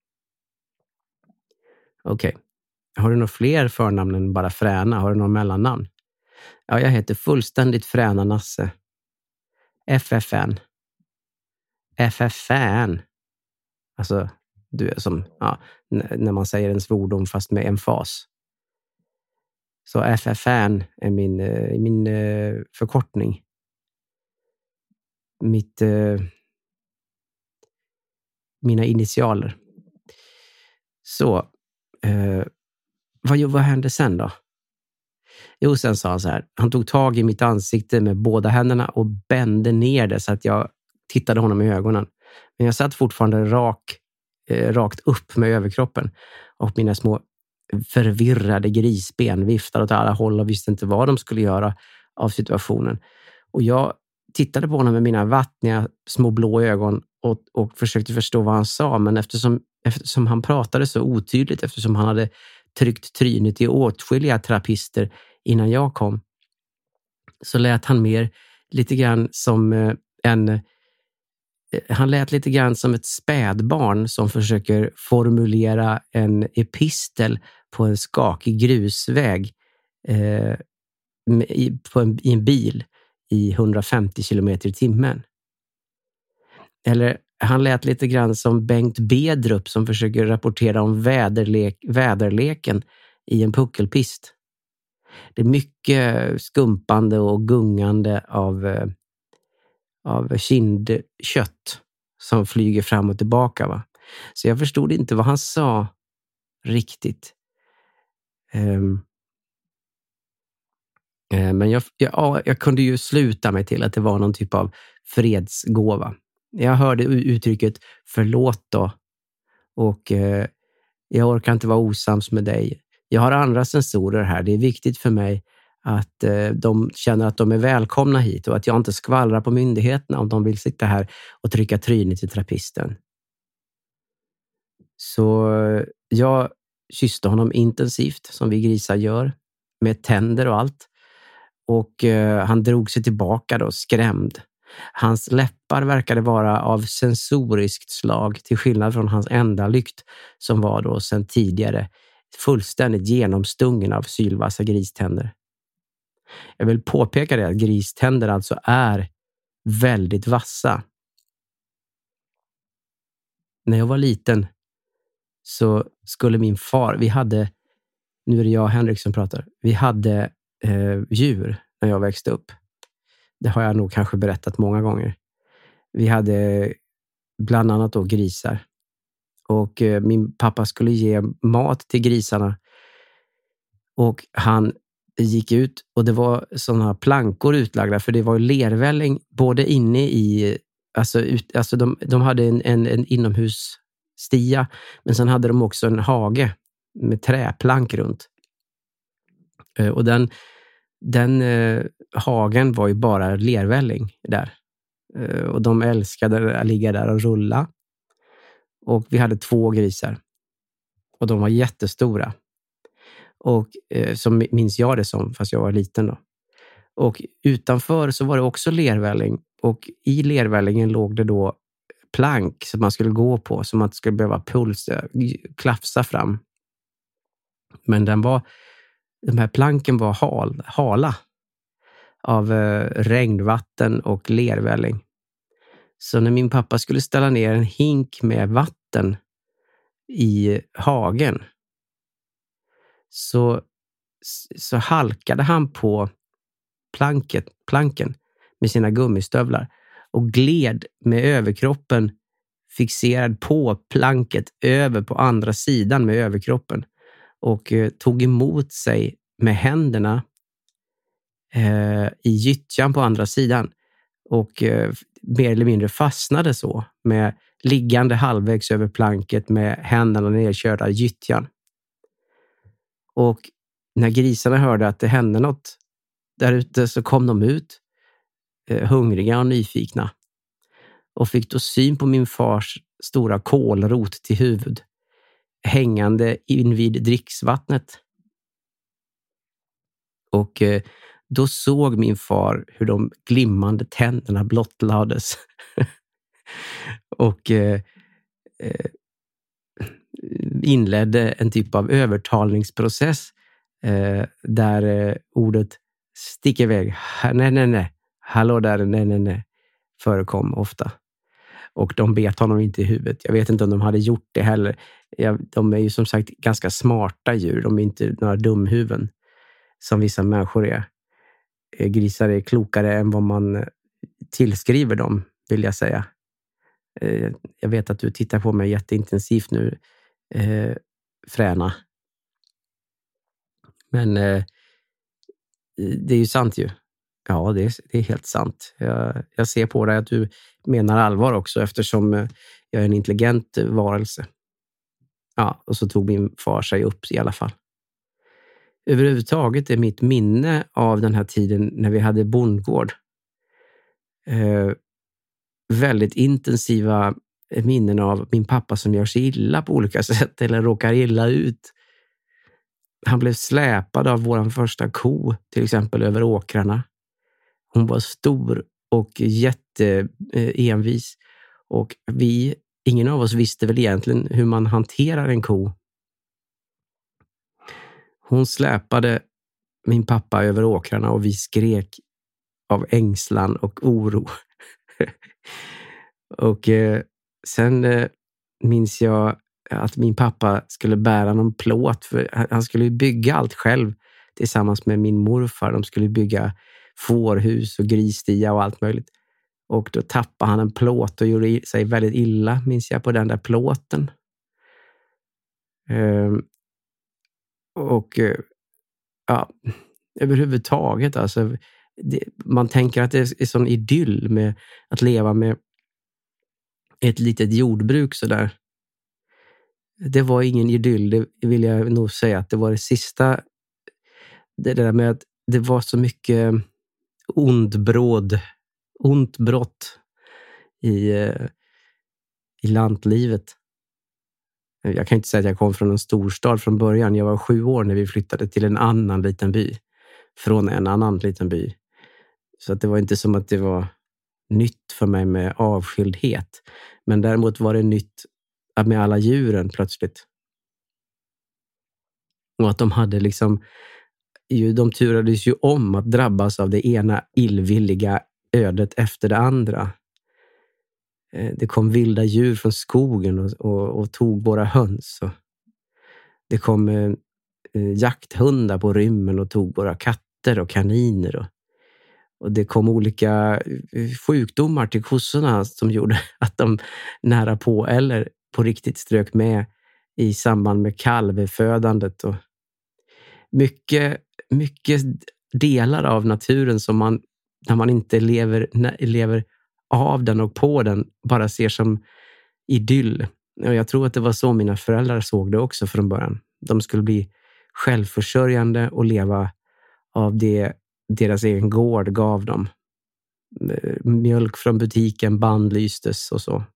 [SPEAKER 9] Okej. Okay. Har du några fler förnamn än bara Fräna? Har du någon mellannamn? Ja, jag heter fullständigt Fräna Nasse. F F N. F F N. Alltså, du är som, ja, n- när man säger en svordom fast med emfas. Så F F N är min, eh, min eh, förkortning. Mitt, eh, mina initialer. Så, eh, vad, vad hände sen då? Jo, sen sa han så här. Han tog tag i mitt ansikte med båda händerna och bände ner det så att jag tittade honom i ögonen. Men jag satt fortfarande rak, eh, rakt upp med överkroppen. Och mina små förvirrade grisben viftade åt alla håll och visste inte vad de skulle göra av situationen. Och jag tittade på honom med mina vattniga små blå ögon och, och försökte förstå vad han sa. Men eftersom, eftersom han pratade så otydligt, eftersom han hade tryckt trynet i åtskilliga terapister innan jag kom, så lät han mer lite grann som eh, en eh, han lät lite grann som ett spädbarn som försöker formulera en epistel på en skakig grusväg eh, i, på en, i en bil i hundrafemtio kilometer i timmen. Eller han lät lite grann som Bengt Bedrup som försöker rapportera om väderlek, väderleken i en puckelpist. Det är mycket skumpande och gungande av, av kindkött som flyger fram och tillbaka. Va? Så jag förstod inte vad han sa riktigt. Um, men jag, jag, jag kunde ju sluta mig till att det var någon typ av fredsgåva. Jag hörde uttrycket förlåt då. Och eh, jag orkar inte vara osams med dig. Jag har andra sensorer här. Det är viktigt för mig att eh, de känner att de är välkomna hit. Och att jag inte skvallrar på myndigheterna om de vill sitta här och trycka trynet i terapisten. Så jag kysste honom intensivt som vi grisar gör. med tänder och allt. Och eh, han drog sig tillbaka då, skrämd. Hans läppar verkade vara av sensoriskt slag till skillnad från hans enda lykt som var då sedan tidigare fullständigt genomstungen av sylvassa griständer. Jag vill påpeka det att griständer alltså är väldigt vassa. När jag var liten så skulle min far, vi hade, nu är det jag och Henrik som pratar, vi hade eh, djur när jag växte upp. Det har jag nog kanske berättat många gånger. Vi hade bland annat då grisar. Och eh, min pappa skulle ge mat till grisarna. Och han gick ut och det var sådana plankor utlagda, för det var lervälling både inne i, alltså, ut, alltså de, de hade en, en, en inomhusstia, men sen hade de också en hage med träplank runt. Eh, och den Den eh, hagen var ju bara lervälling där. Eh, och de älskade att ligga där och rulla. Och vi hade två grisar. Och de var jättestora. Och eh, som minns jag det som, fast jag var liten då. Och utanför så var det också lervälling. Och i lervällingen låg det då plank som man skulle gå på. Som man skulle behöva pulsa, klafsa fram. Men den var... De här planken var hal, hala av eh, regnvatten och lervälling. Så när min pappa skulle ställa ner en hink med vatten i hagen så, så halkade han på planket, planken med sina gummistövlar och gled med överkroppen fixerad på planket över på andra sidan med överkroppen. Och eh, tog emot sig med händerna eh, i gyttjan på andra sidan. Och eh, mer eller mindre fastnade så. Med liggande halvvägs över planket med händerna nedkörda i gyttjan. Och när grisarna hörde att det hände något där ute så kom de ut. Eh, hungriga och nyfikna. Och fick då syn på min fars stora kolrot till huvud. Hängande invid dricksvattnet. Och eh, då såg min far hur de glimmande tänderna blottlades. och eh, eh, inledde en typ av övertalningsprocess eh, där eh, ordet stick iväg, nej nej nej, hallå där, nej nej nej, förekom ofta. Och de bet honom inte i huvudet. Jag vet inte om de hade gjort det heller. De är ju som sagt ganska smarta djur. De är inte några dumhuvuden som vissa människor är. Grisar är klokare än vad man tillskriver dem, vill jag säga. Jag vet att du tittar på mig jätteintensivt nu, Fräna. Men det är ju sant ju. Ja, det är, det är helt sant. Jag, jag ser på dig att du menar allvar också, eftersom jag är en intelligent varelse. Ja, och så tog min far sig upp i alla fall. Överhuvudtaget är mitt minne av den här tiden när vi hade bondgård eh, väldigt intensiva minnen av min pappa som gör sig illa på olika sätt eller råkar illa ut. Han blev släpad av våran första ko, till exempel, över åkrarna. Hon var stor och jätteenvis. Och vi, ingen av oss visste väl egentligen hur man hanterar en ko. Hon släpade min pappa över åkrarna och vi skrek av ängslan och oro. och eh, sen eh, minns jag att min pappa skulle bära någon plåt. För han skulle bygga allt själv tillsammans med min morfar. De skulle bygga fårhus och grisstia och allt möjligt. Och då tappade han en plåt och gjorde sig väldigt illa, minns jag, på den där plåten. Ehm, och ja, överhuvudtaget alltså, det, man tänker att det är sån idyll med att leva med ett litet jordbruk sådär. Det var ingen idyll, det vill jag nog säga att det var det sista. Det där med att det var så mycket ondbråd, ont brott i, i lantlivet. Jag kan inte säga att jag kom från en storstad från början. Jag var sju år när vi flyttade till en annan liten by. Från en annan liten by. Så att det var inte som att det var nytt för mig med avskildhet. Men däremot var det nytt med alla djuren plötsligt. Och att de hade liksom, de turades ju om att drabbas av det ena illvilliga ödet efter det andra. Det kom vilda djur från skogen och, och, och tog våra höns. Och det kom eh, jakthundar på rymmen och tog våra katter och kaniner. Och, och det kom olika sjukdomar till kossorna som gjorde att de nära på eller på riktigt strök med i samband med kalvfödandet. Och mycket, mycket delar av naturen som man, när man inte lever, lever av den och på den, bara ser som idyll. Och jag tror att det var så mina föräldrar såg det också från början. De skulle bli självförsörjande och leva av det deras egen gård gav dem. Mjölk från butiken bandlystes och så.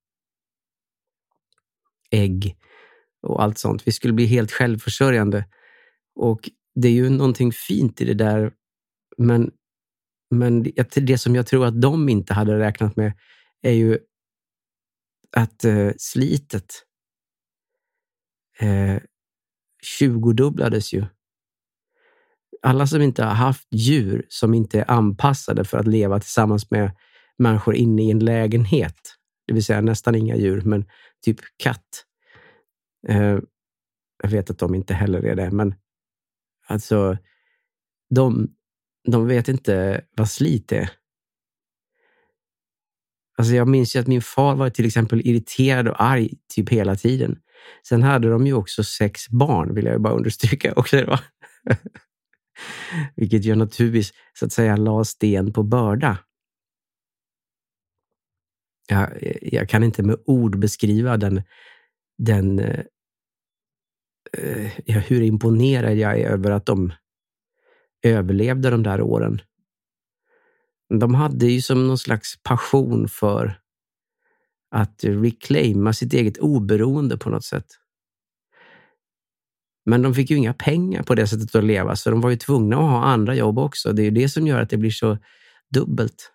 [SPEAKER 9] Ägg och allt sånt. Vi skulle bli helt självförsörjande. Och det är ju någonting fint i det där. Men, men det som jag tror att de inte hade räknat med är ju att eh, slitet eh, tjugodubblades ju. Alla som inte har haft djur som inte är anpassade för att leva tillsammans med människor inne i en lägenhet, det vill säga nästan inga djur, men typ katt. Eh, jag vet att de inte heller är det, men alltså de, de vet inte vad slit är. Alltså jag minns ju att min far var till exempel irriterad och arg typ hela tiden. Sen hade de ju också sex barn, vill jag bara understryka också. Det var. Vilket ju naturligtvis så att säga la sten på börda. Jag, jag kan inte med ord beskriva den, den eh, ja, hur imponerad jag är över att de överlevde de där åren. De hade ju som någon slags passion för att reclaima sitt eget oberoende på något sätt. Men de fick ju inga pengar på det sättet att leva, så de var ju tvungna att ha andra jobb också. Det är ju det som gör att det blir så dubbelt.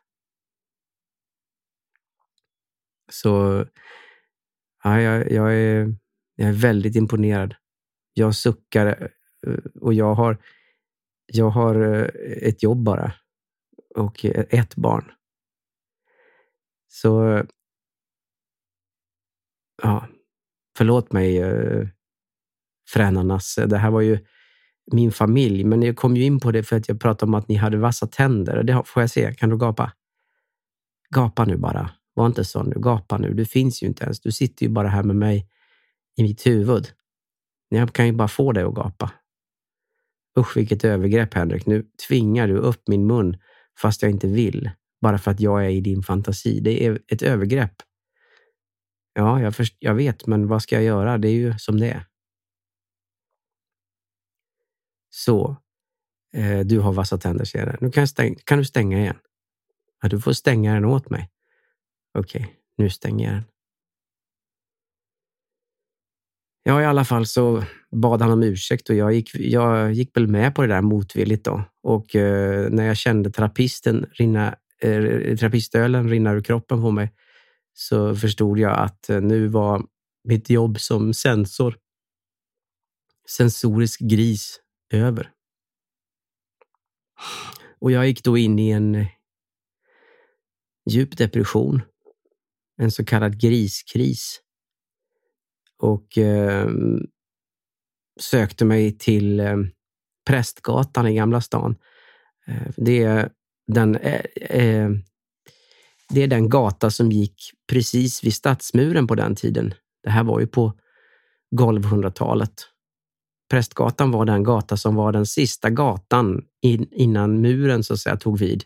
[SPEAKER 9] Så ja, jag, jag, är, jag är väldigt imponerad. Jag suckar och jag har, jag har ett jobb bara. Och ett barn. Så ja, förlåt mig fräna Nasse. Det här var ju min familj, men jag kom ju in på det för att jag pratade om att ni hade vassa tänder. Det får jag se, kan du gapa? Gapa nu bara. Var inte så nu, gapa nu. Du finns ju inte ens. Du sitter ju bara här med mig i mitt huvud. Jag kan ju bara få dig att gapa. Usch, vilket övergrepp, Henrik. Nu tvingar du upp min mun fast jag inte vill. Bara för att jag är i din fantasi. Det är ett övergrepp. Ja, jag, först- jag vet, men vad ska jag göra? Det är ju som det är. Så, eh, du har vassa tänder, ser jag. Nu kan, jag stäng- kan du stänga igen. Ja, du får stänga den åt mig. Okej, okay, nu stänger jag den. Ja, i alla fall så bad han om ursäkt och jag gick, jag gick väl med på det där motvilligt då. Och eh, när jag kände terapisten rinna, eh, terapistölen rinna ur kroppen på mig så förstod jag att eh, nu var mitt jobb som sensor, sensorisk gris, över. Och jag gick då in i en djup depression. En så kallad griskris. Och eh, sökte mig till eh, Prästgatan i Gamla stan. Eh, det, är den, eh, eh, det är den gata som gick precis vid Stadsmuren på den tiden. Det här var ju på golvhundratalet. Prästgatan var den gata som var den sista gatan in, innan muren så att säga tog vid.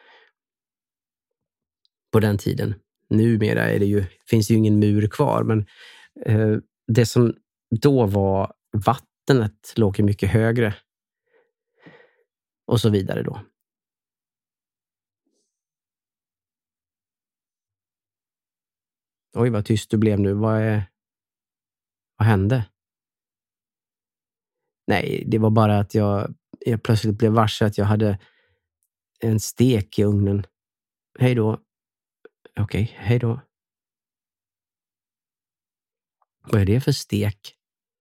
[SPEAKER 9] På den tiden. Numera är det ju, finns ju ingen mur kvar, men eh, det som då var vattnet låg ju mycket högre. Och så vidare då. Oj, vad tyst du blev nu. Vad är, Vad hände? Nej, det var bara att jag, jag plötsligt blev varse att jag hade en stek i ugnen. Hej då. Okej, okay, hej då. Vad är det för stek?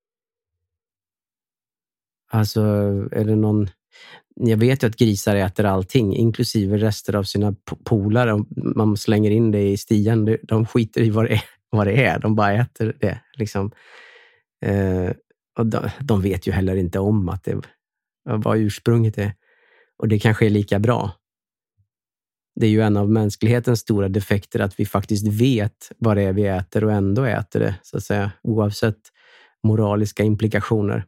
[SPEAKER 9] Alltså, är det någon... Jag vet ju att grisar äter allting, inklusive rester av sina polare. Man slänger in det i stigen. De skiter i vad det är. Vad det är. De bara äter det. Liksom. Eh, och de, de vet ju heller inte om att det vad ursprunget är. Och det kanske är lika bra. Det är ju en av mänsklighetens stora defekter att vi faktiskt vet vad det är vi äter och ändå äter det, så att säga, oavsett moraliska implikationer.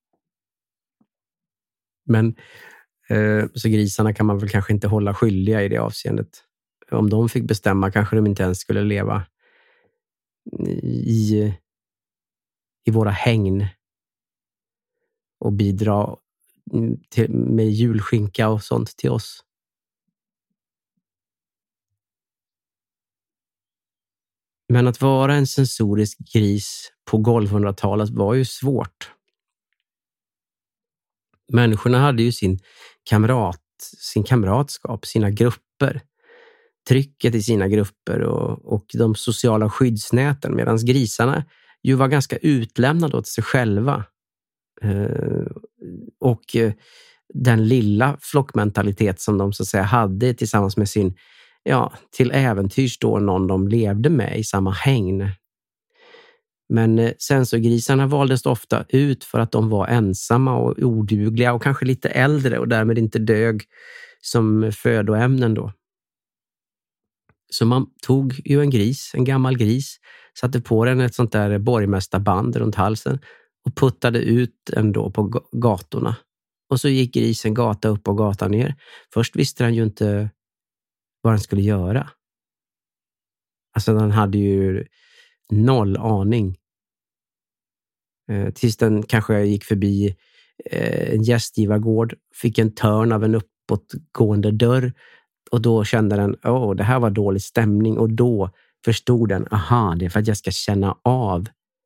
[SPEAKER 9] Men eh, så grisarna kan man väl kanske inte hålla skyldiga i det avseendet. Om de fick bestämma kanske de inte ens skulle leva i, i våra hägn och bidra till, med julskinka och sånt till oss. Men att vara en sensorisk gris på golvhundratalet var ju svårt. Människorna hade ju sin kamrat, sin kamratskap, sina grupper, trycket i sina grupper och, och de sociala skyddsnäten, medan grisarna ju var ganska utlämnade åt sig själva. Eh, och eh, den lilla flockmentalitet som de så att säga hade tillsammans med sin, ja, till äventyrs då någon de levde med i samma hägn. Men eh, sensogrisarna valdes ofta ut för att de var ensamma och odugliga och kanske lite äldre och därmed inte dög som födoämnen då. Så man tog ju en gris, en gammal gris, satte på den ett sånt där borgmästarband runt halsen och puttade ut den då på gatorna. Och så gick grisen gata upp och gata ner. Först visste den ju inte vad den skulle göra. Alltså den hade ju noll aning. Eh, tills den kanske gick förbi eh, en gästgivargård, fick en törn av en uppåtgående dörr och då kände den, åh, det här var dålig stämning, och då förstod den, aha, det är för att jag ska känna av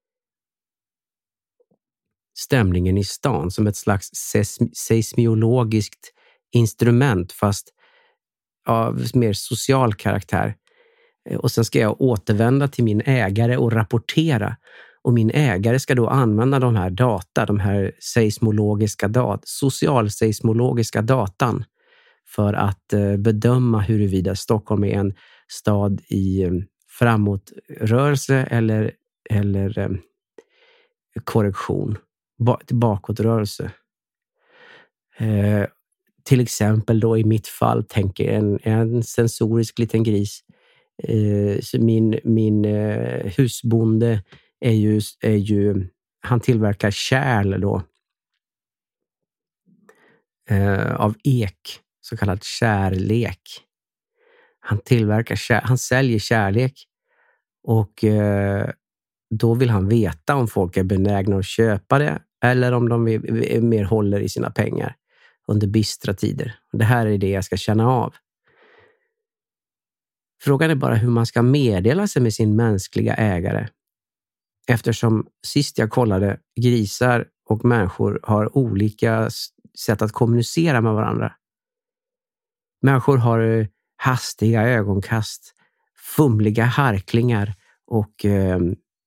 [SPEAKER 9] stämningen i stan som ett slags seism- seismologiskt instrument, fast av mer social karaktär. Och sen ska jag återvända till min ägare och rapportera. Och min ägare ska då använda de här data, de här seismologiska dat, socialseismologiska datan för att eh, bedöma huruvida Stockholm är en stad i eh, framåtrörelse eller, eller eh, korrektion, ba- bakåtrörelse. Eh, till exempel då i mitt fall tänker en, en sensorisk liten gris. Eh, så min min eh, husbonde är ju, är ju, han tillverkar kärl då eh, av ek, så kallad kärlek. Han tillverkar kär, han säljer kärlek och eh, då vill han veta om folk är benägna att köpa det eller om de är, är mer håller i sina pengar under bistra tider. Det här är det jag ska känna av. Frågan är bara hur man ska meddela sig med sin mänskliga ägare. Eftersom sist jag kollade, grisar och människor har olika sätt att kommunicera med varandra. Människor har hastiga ögonkast, fumliga harklingar och, eh,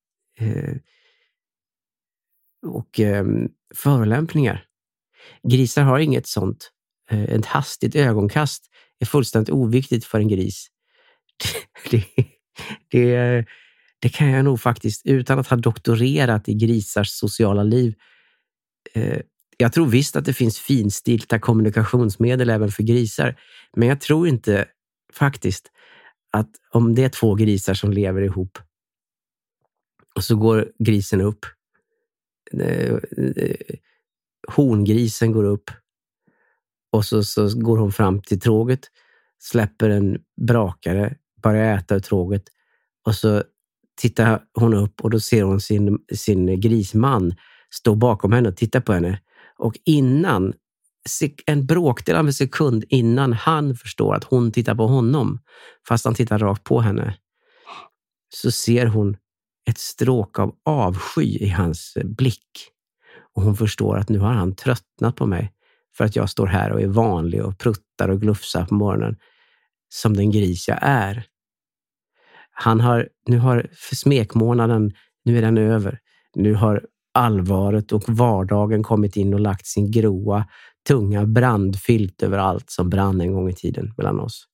[SPEAKER 9] och eh, förolämpningar. Grisar har inget sånt. Ett hastigt ögonkast är fullständigt oviktigt för en gris. Det, det, det kan jag nog faktiskt, utan att ha doktorerat i grisars sociala liv. Eh, jag tror visst att det finns finstilta kommunikationsmedel även för grisar. Men jag tror inte faktiskt att om det är två grisar som lever ihop och så går grisen upp. Eh, eh, hongrisen går upp och så, så går hon fram till tråget, släpper en brakare, börjar äta ur tråget och så tittar hon upp och då ser hon sin, sin grisman stå bakom henne och titta på henne. Och innan, en bråkdel av en sekund innan han förstår att hon tittar på honom, fast han tittar rakt på henne, så ser hon ett stråk av avsky i hans blick. Och hon förstår att nu har han tröttnat på mig för att jag står här och är vanlig och pruttar och glufsar på morgonen som den gris jag är. Han har, nu har för smekmånaden, nu är den över. Nu har allvaret och vardagen kommit in och lagt sin groa, tunga brandfilt över allt som brann en gång i tiden mellan oss.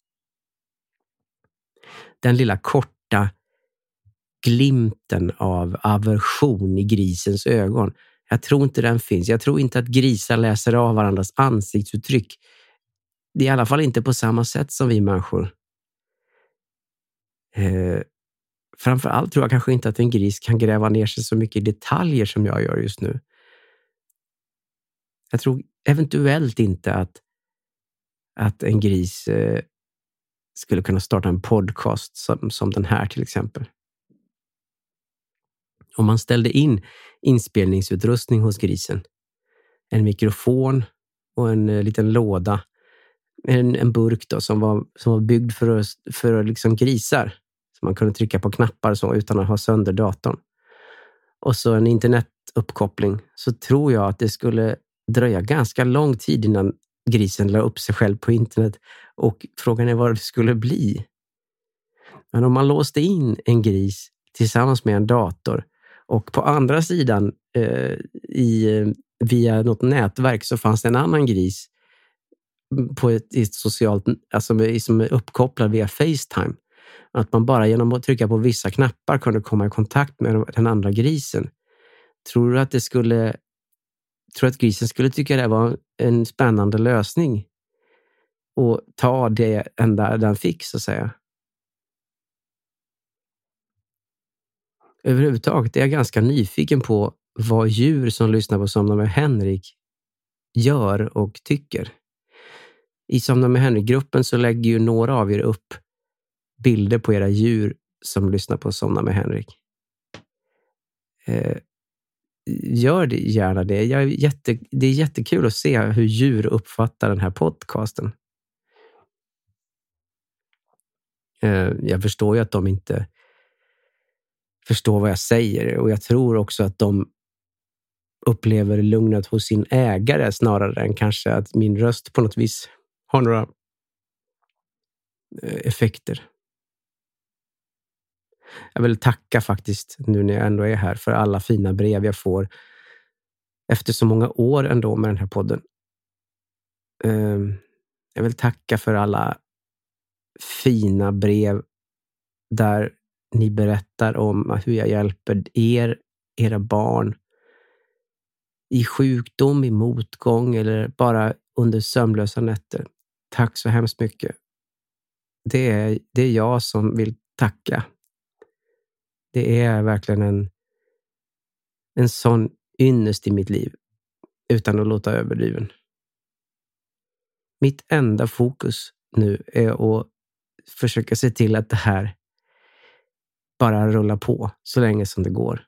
[SPEAKER 9] Den lilla korta glimten av aversion i grisens ögon, jag tror inte den finns. Jag tror inte att grisar läser av varandras ansiktsuttryck. Det är i alla fall inte på samma sätt som vi människor. Eh, framförallt tror jag kanske inte att en gris kan gräva ner sig så mycket i detaljer som jag gör just nu. Jag tror eventuellt inte att, att en gris eh, skulle kunna starta en podcast som, som den här till exempel. Om man ställde in inspelningsutrustning hos grisen, en mikrofon och en eh, liten låda, en, en burk då, som, var, som var byggd för, att, för liksom grisar, så man kunde trycka på knappar så, utan att ha sönder datorn, och så en internetuppkoppling, så tror jag att det skulle dröja ganska lång tid innan grisen la upp sig själv på internet, och frågan är vad det skulle bli. Men om man låste in en gris tillsammans med en dator och på andra sidan eh, i, via något nätverk så fanns det en annan gris på ett, ett socialt, alltså som är uppkopplad via FaceTime, att man bara genom att trycka på vissa knappar kunde komma i kontakt med den andra grisen. Tror du att det skulle tror att grisen skulle tycka det var en spännande lösning och ta det enda den fick, så att säga? Överhuvudtaget är jag ganska nyfiken på vad djur som lyssnar på Somna med Henrik gör och tycker. I Somna med Henrik-gruppen så lägger ju några av er upp bilder på era djur som lyssnar på Somna med Henrik. Eh, gör det, gärna det. Jag är jätte, det är jättekul att se hur djur uppfattar den här podcasten. Eh, jag förstår ju att de inte förstår vad jag säger, och jag tror också att de upplever lugnet hos sin ägare snarare än kanske att min röst på något vis har några effekter. Jag vill tacka faktiskt, nu när jag ändå är här, för alla fina brev jag får efter så många år ändå med den här podden. Jag vill tacka för alla fina brev där ni berättar om hur jag hjälper er, era barn, i sjukdom, i motgång eller bara under sömnlösa nätter. Tack så hemskt mycket. Det är, det är jag som vill tacka. Det är verkligen en, en sån ynnest i mitt liv, utan att låta överdriven. Mitt enda fokus nu är att försöka se till att det här bara rullar på så länge som det går.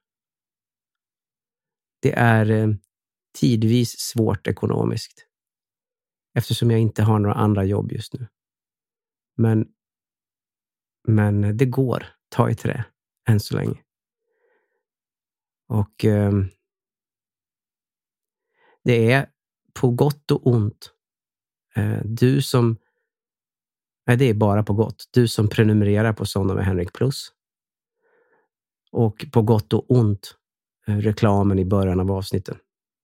[SPEAKER 9] Det är eh, tidvis svårt ekonomiskt, eftersom jag inte har några andra jobb just nu. Men, men det går. Ta i trä än så länge. Och eh, det är på gott och ont. Eh, du som, nej det är bara på gott. Du som prenumererar på Somna med Henrik Plus. Och på gott och ont eh, reklamen i början av avsnittet.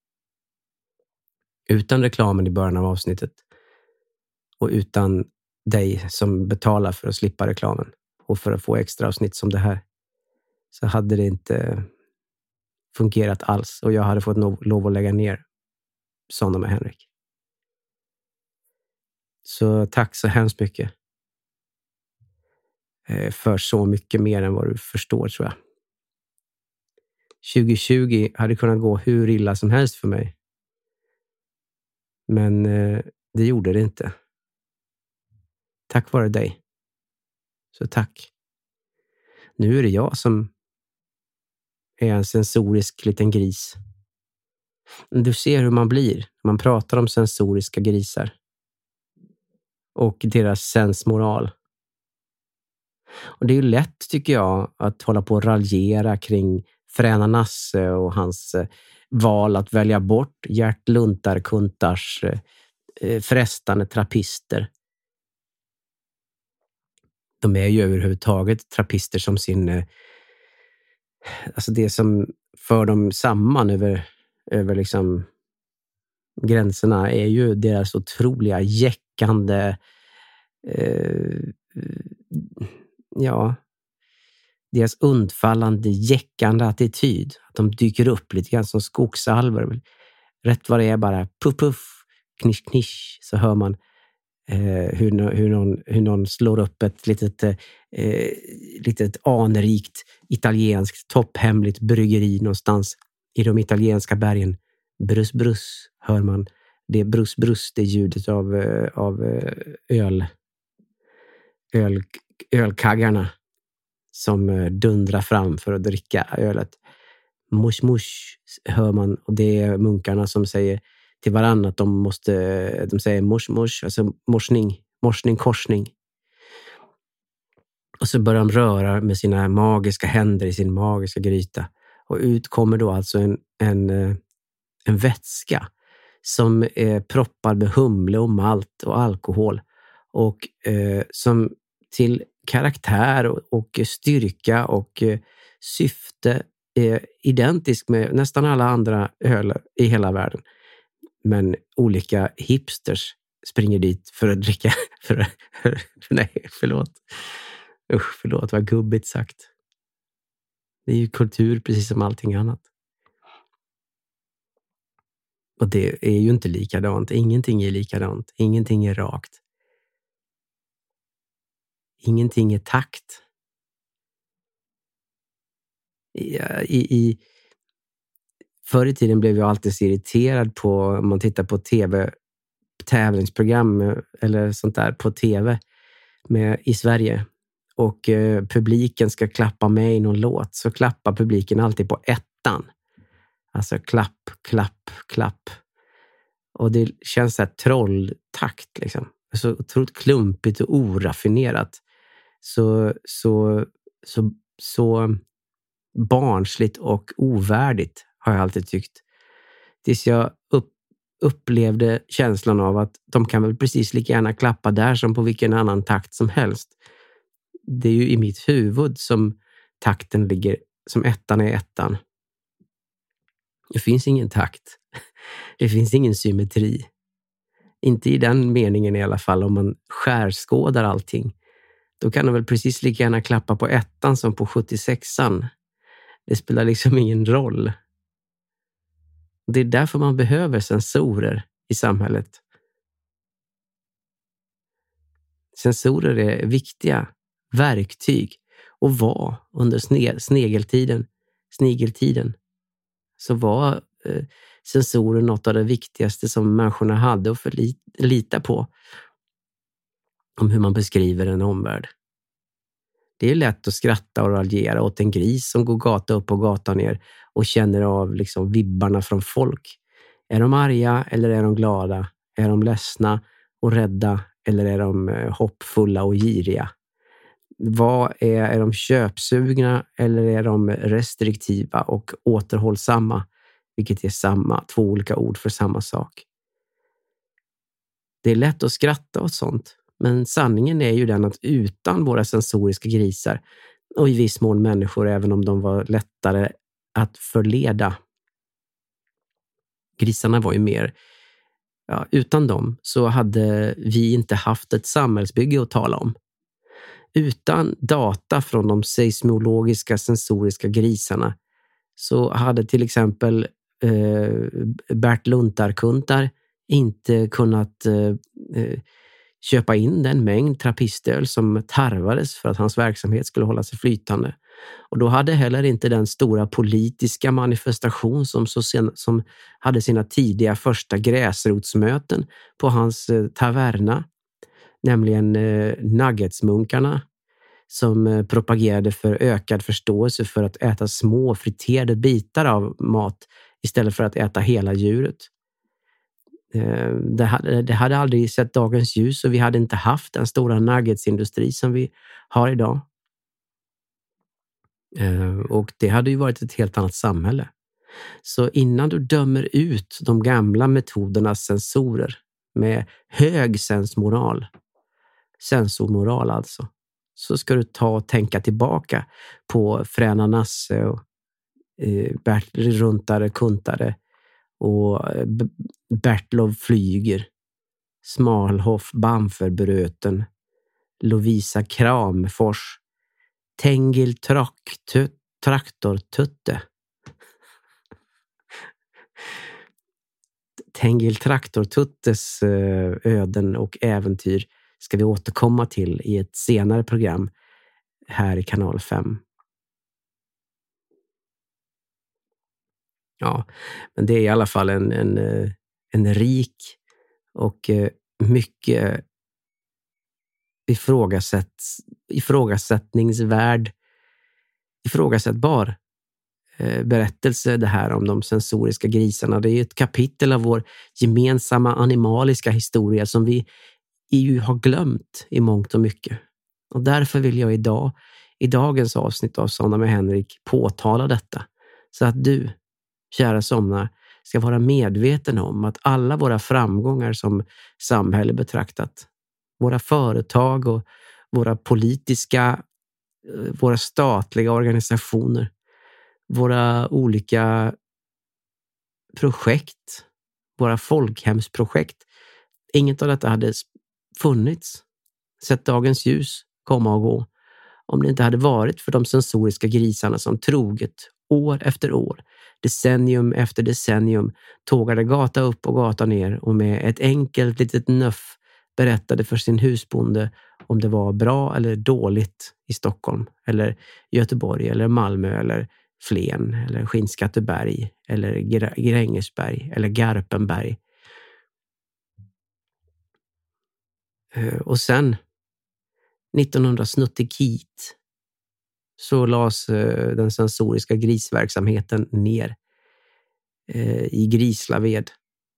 [SPEAKER 9] Utan reklamen i början av avsnittet och utan dig som betalar för att slippa reklamen och för att få extra avsnitt som det här, så hade det inte fungerat alls, och jag hade fått no- lov att lägga ner Somna med Henrik. Så tack så hemskt mycket eh, för så mycket mer än vad du förstår, tror jag. tjugo tjugo hade kunnat gå hur illa som helst för mig. Men eh, det gjorde det inte. Tack vare dig. Så tack. Nu är det jag som är en sensorisk liten gris. Du ser hur man blir när man pratar om sensoriska grisar. Och deras sensmoral. Och det är ju lätt, tycker jag, att hålla på och raljera kring Fräna Nasse och hans eh, val att välja bort Gert Luntarkuntars eh, frestande trappister. De är ju överhuvudtaget trappister som sin... Eh, alltså det som för dem samman över, över liksom gränserna är ju deras otroliga jäckande... Eh, ja... deras undfallande, jäckande attityd. Att de dyker upp lite grann som skogsalver. Rätt vad det är bara puff puff, knisch knisch, så hör man eh, hur, hur, någon, hur någon slår upp ett litet, eh, litet anrikt italienskt topphemligt bryggeri någonstans i de italienska bergen. Brus brus hör man. Det är brus brus, det ljudet av, av öl, öl ölkaggarna som dundrar fram för att dricka ölet. Mush mush hör man, och det är munkarna som säger till varandra att de måste, de säger mush mush, alltså morsning, morsning, korsning. Och så börjar de röra med sina magiska händer i sin magiska gryta. Och ut kommer då alltså en, en, en vätska som är proppad med humle och malt och alkohol. Och eh, som till karaktär och, och styrka och eh, syfte är identisk med nästan alla andra öl i hela världen. Men olika hipsters springer dit för att dricka. För, för, nej, förlåt. Usch, förlåt, vad gubbigt sagt. Det är ju kultur precis som allting annat. Och det är ju inte likadant. Ingenting är likadant. Ingenting är rakt. Ingenting är takt. I, i, i, förr i tiden blev jag alltid så irriterad på, om man tittar på tv-tävlingsprogram eller sånt där på tv med, i Sverige. Och eh, publiken ska klappa med i någon låt, så klappar publiken alltid på ettan. Alltså klapp, klapp, klapp. Och det känns så här trolltakt liksom. Så otroligt klumpigt och oraffinerat. Så, så, så, så barnsligt och ovärdigt har jag alltid tyckt. Tills jag upp, upplevde känslan av att de kan väl precis lika gärna klappa där som på vilken annan takt som helst. Det är ju i mitt huvud som takten ligger, som ettan är ettan. Det finns ingen takt. Det finns ingen symmetri. Inte i den meningen i alla fall, om man skärskådar allting. Då kan de väl precis lika gärna klappa på ettan som på sjuttiosexan. Det spelar liksom ingen roll. Det är därför man behöver sensorer i samhället. Sensorer är viktiga verktyg. Och var under sne- snegeltiden, snigeltiden så var eh, sensorer något av det viktigaste som människorna hade att förlita på om hur man beskriver en omvärld. Det är lätt att skratta och raljera åt en gris som går gata upp och gata ner och känner av liksom vibbarna från folk. Är de arga eller är de glada? Är de ledsna och rädda eller är de hoppfulla och giriga? Vad är, är de köpsugna eller är de restriktiva och återhållsamma? Vilket är samma, två olika ord för samma sak. Det är lätt att skratta åt sånt. Men sanningen är ju den att utan våra sensoriska grisar och i viss mån människor, även om de var lättare att förleda. Grisarna var ju mer, ja, utan dem så hade vi inte haft ett samhällsbygge att tala om. Utan data från de seismologiska sensoriska grisarna så hade till exempel eh, Bert Luntarkuntar inte kunnat eh, köpa in den mängd trappistöl som tarvades för att hans verksamhet skulle hålla sig flytande. Och då hade heller inte den stora politiska manifestation som, så sen, som hade sina tidiga första gräsrotsmöten på hans eh, taverna, nämligen eh, nuggetsmunkarna som eh, propagerade för ökad förståelse för att äta små friterade bitar av mat istället för att äta hela djuret. Det hade, det hade aldrig sett dagens ljus och vi hade inte haft den stora nuggetsindustri som vi har idag. Eh, och det hade ju varit ett helt annat samhälle. Så innan du dömer ut de gamla metodernas sensorer med hög sensmoral, sensormoral alltså, så ska du ta och tänka tillbaka på Fräna Nasse och eh, Bert Runtare Kuntare och eh, Bertlov Flyger, Smalhoff Bamferbröten, Lovisa Kramfors, Tengil Traktu, Traktortutte. Tengil Traktortuttes eh, öden och äventyr ska vi återkomma till i ett senare program här i kanal fem. Ja, men det är i alla fall en, en, en rik och mycket ifrågasätt, ifrågasättningsvärd, ifrågasättbar berättelse det här om de sensoriska grisarna. Det är ett kapitel av vår gemensamma animaliska historia som vi ju har glömt i mångt och mycket. Och därför vill jag idag, i dagens avsnitt av Somna med Henrik, påtala detta. Så att du, kära somnar, ska vara medveten om att alla våra framgångar som samhälle betraktat, våra företag och våra politiska, våra statliga organisationer, våra olika projekt, våra folkhemsprojekt, inget av detta hade funnits, sett dagens ljus komma och gå, om det inte hade varit för de sensoriska grisarna som troget år efter år, decennium efter decennium tågade gata upp och gata ner och med ett enkelt litet nöff berättade för sin husbonde om det var bra eller dåligt i Stockholm eller Göteborg eller Malmö eller Flen eller Skinnskatteberg eller Grängesberg eller Garpenberg. Och sen nittonhundrasnuttikit så lades den sensoriska grisverksamheten ner i Grislaved.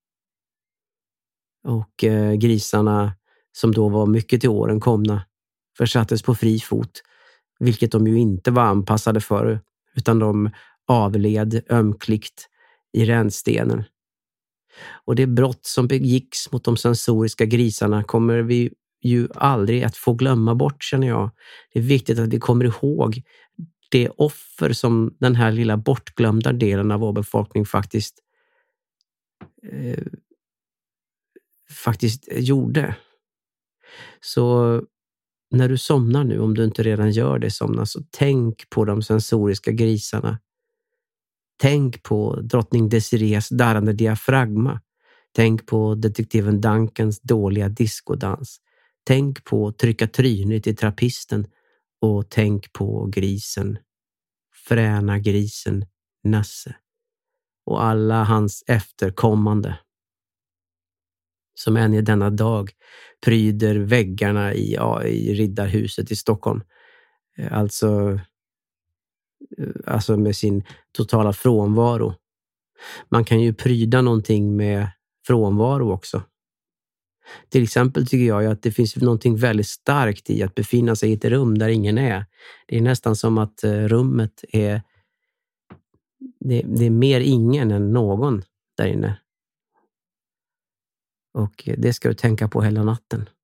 [SPEAKER 9] Och grisarna som då var mycket till åren komna försattes på fri fot, vilket de ju inte var anpassade för, utan de avled ömkligt i rännstenen. Och det brott som begicks mot de sensoriska grisarna kommer vi ju aldrig att få glömma bort, känner jag. Det är viktigt att vi kommer ihåg det offer som den här lilla bortglömda delen av vår befolkning faktiskt eh, faktiskt gjorde. Så när du somnar nu, om du inte redan gör det, somna, så tänk på de sensoriska grisarna. Tänk på drottning Desirees darrande diafragma. Tänk på detektiven Duncans dåliga diskodans. Tänk på trycka trynet i trappisten och tänk på grisen, Fräna grisen Nasse och alla hans efterkommande som än i denna dag pryder väggarna i, ja, i Riddarhuset i Stockholm. Alltså, alltså med sin totala frånvaro. Man kan ju pryda någonting med frånvaro också. Till exempel tycker jag att det finns någonting väldigt starkt i att befinna sig i ett rum där ingen är. Det är nästan som att rummet är det, det är mer ingen än någon där inne. Och det ska du tänka på hela natten.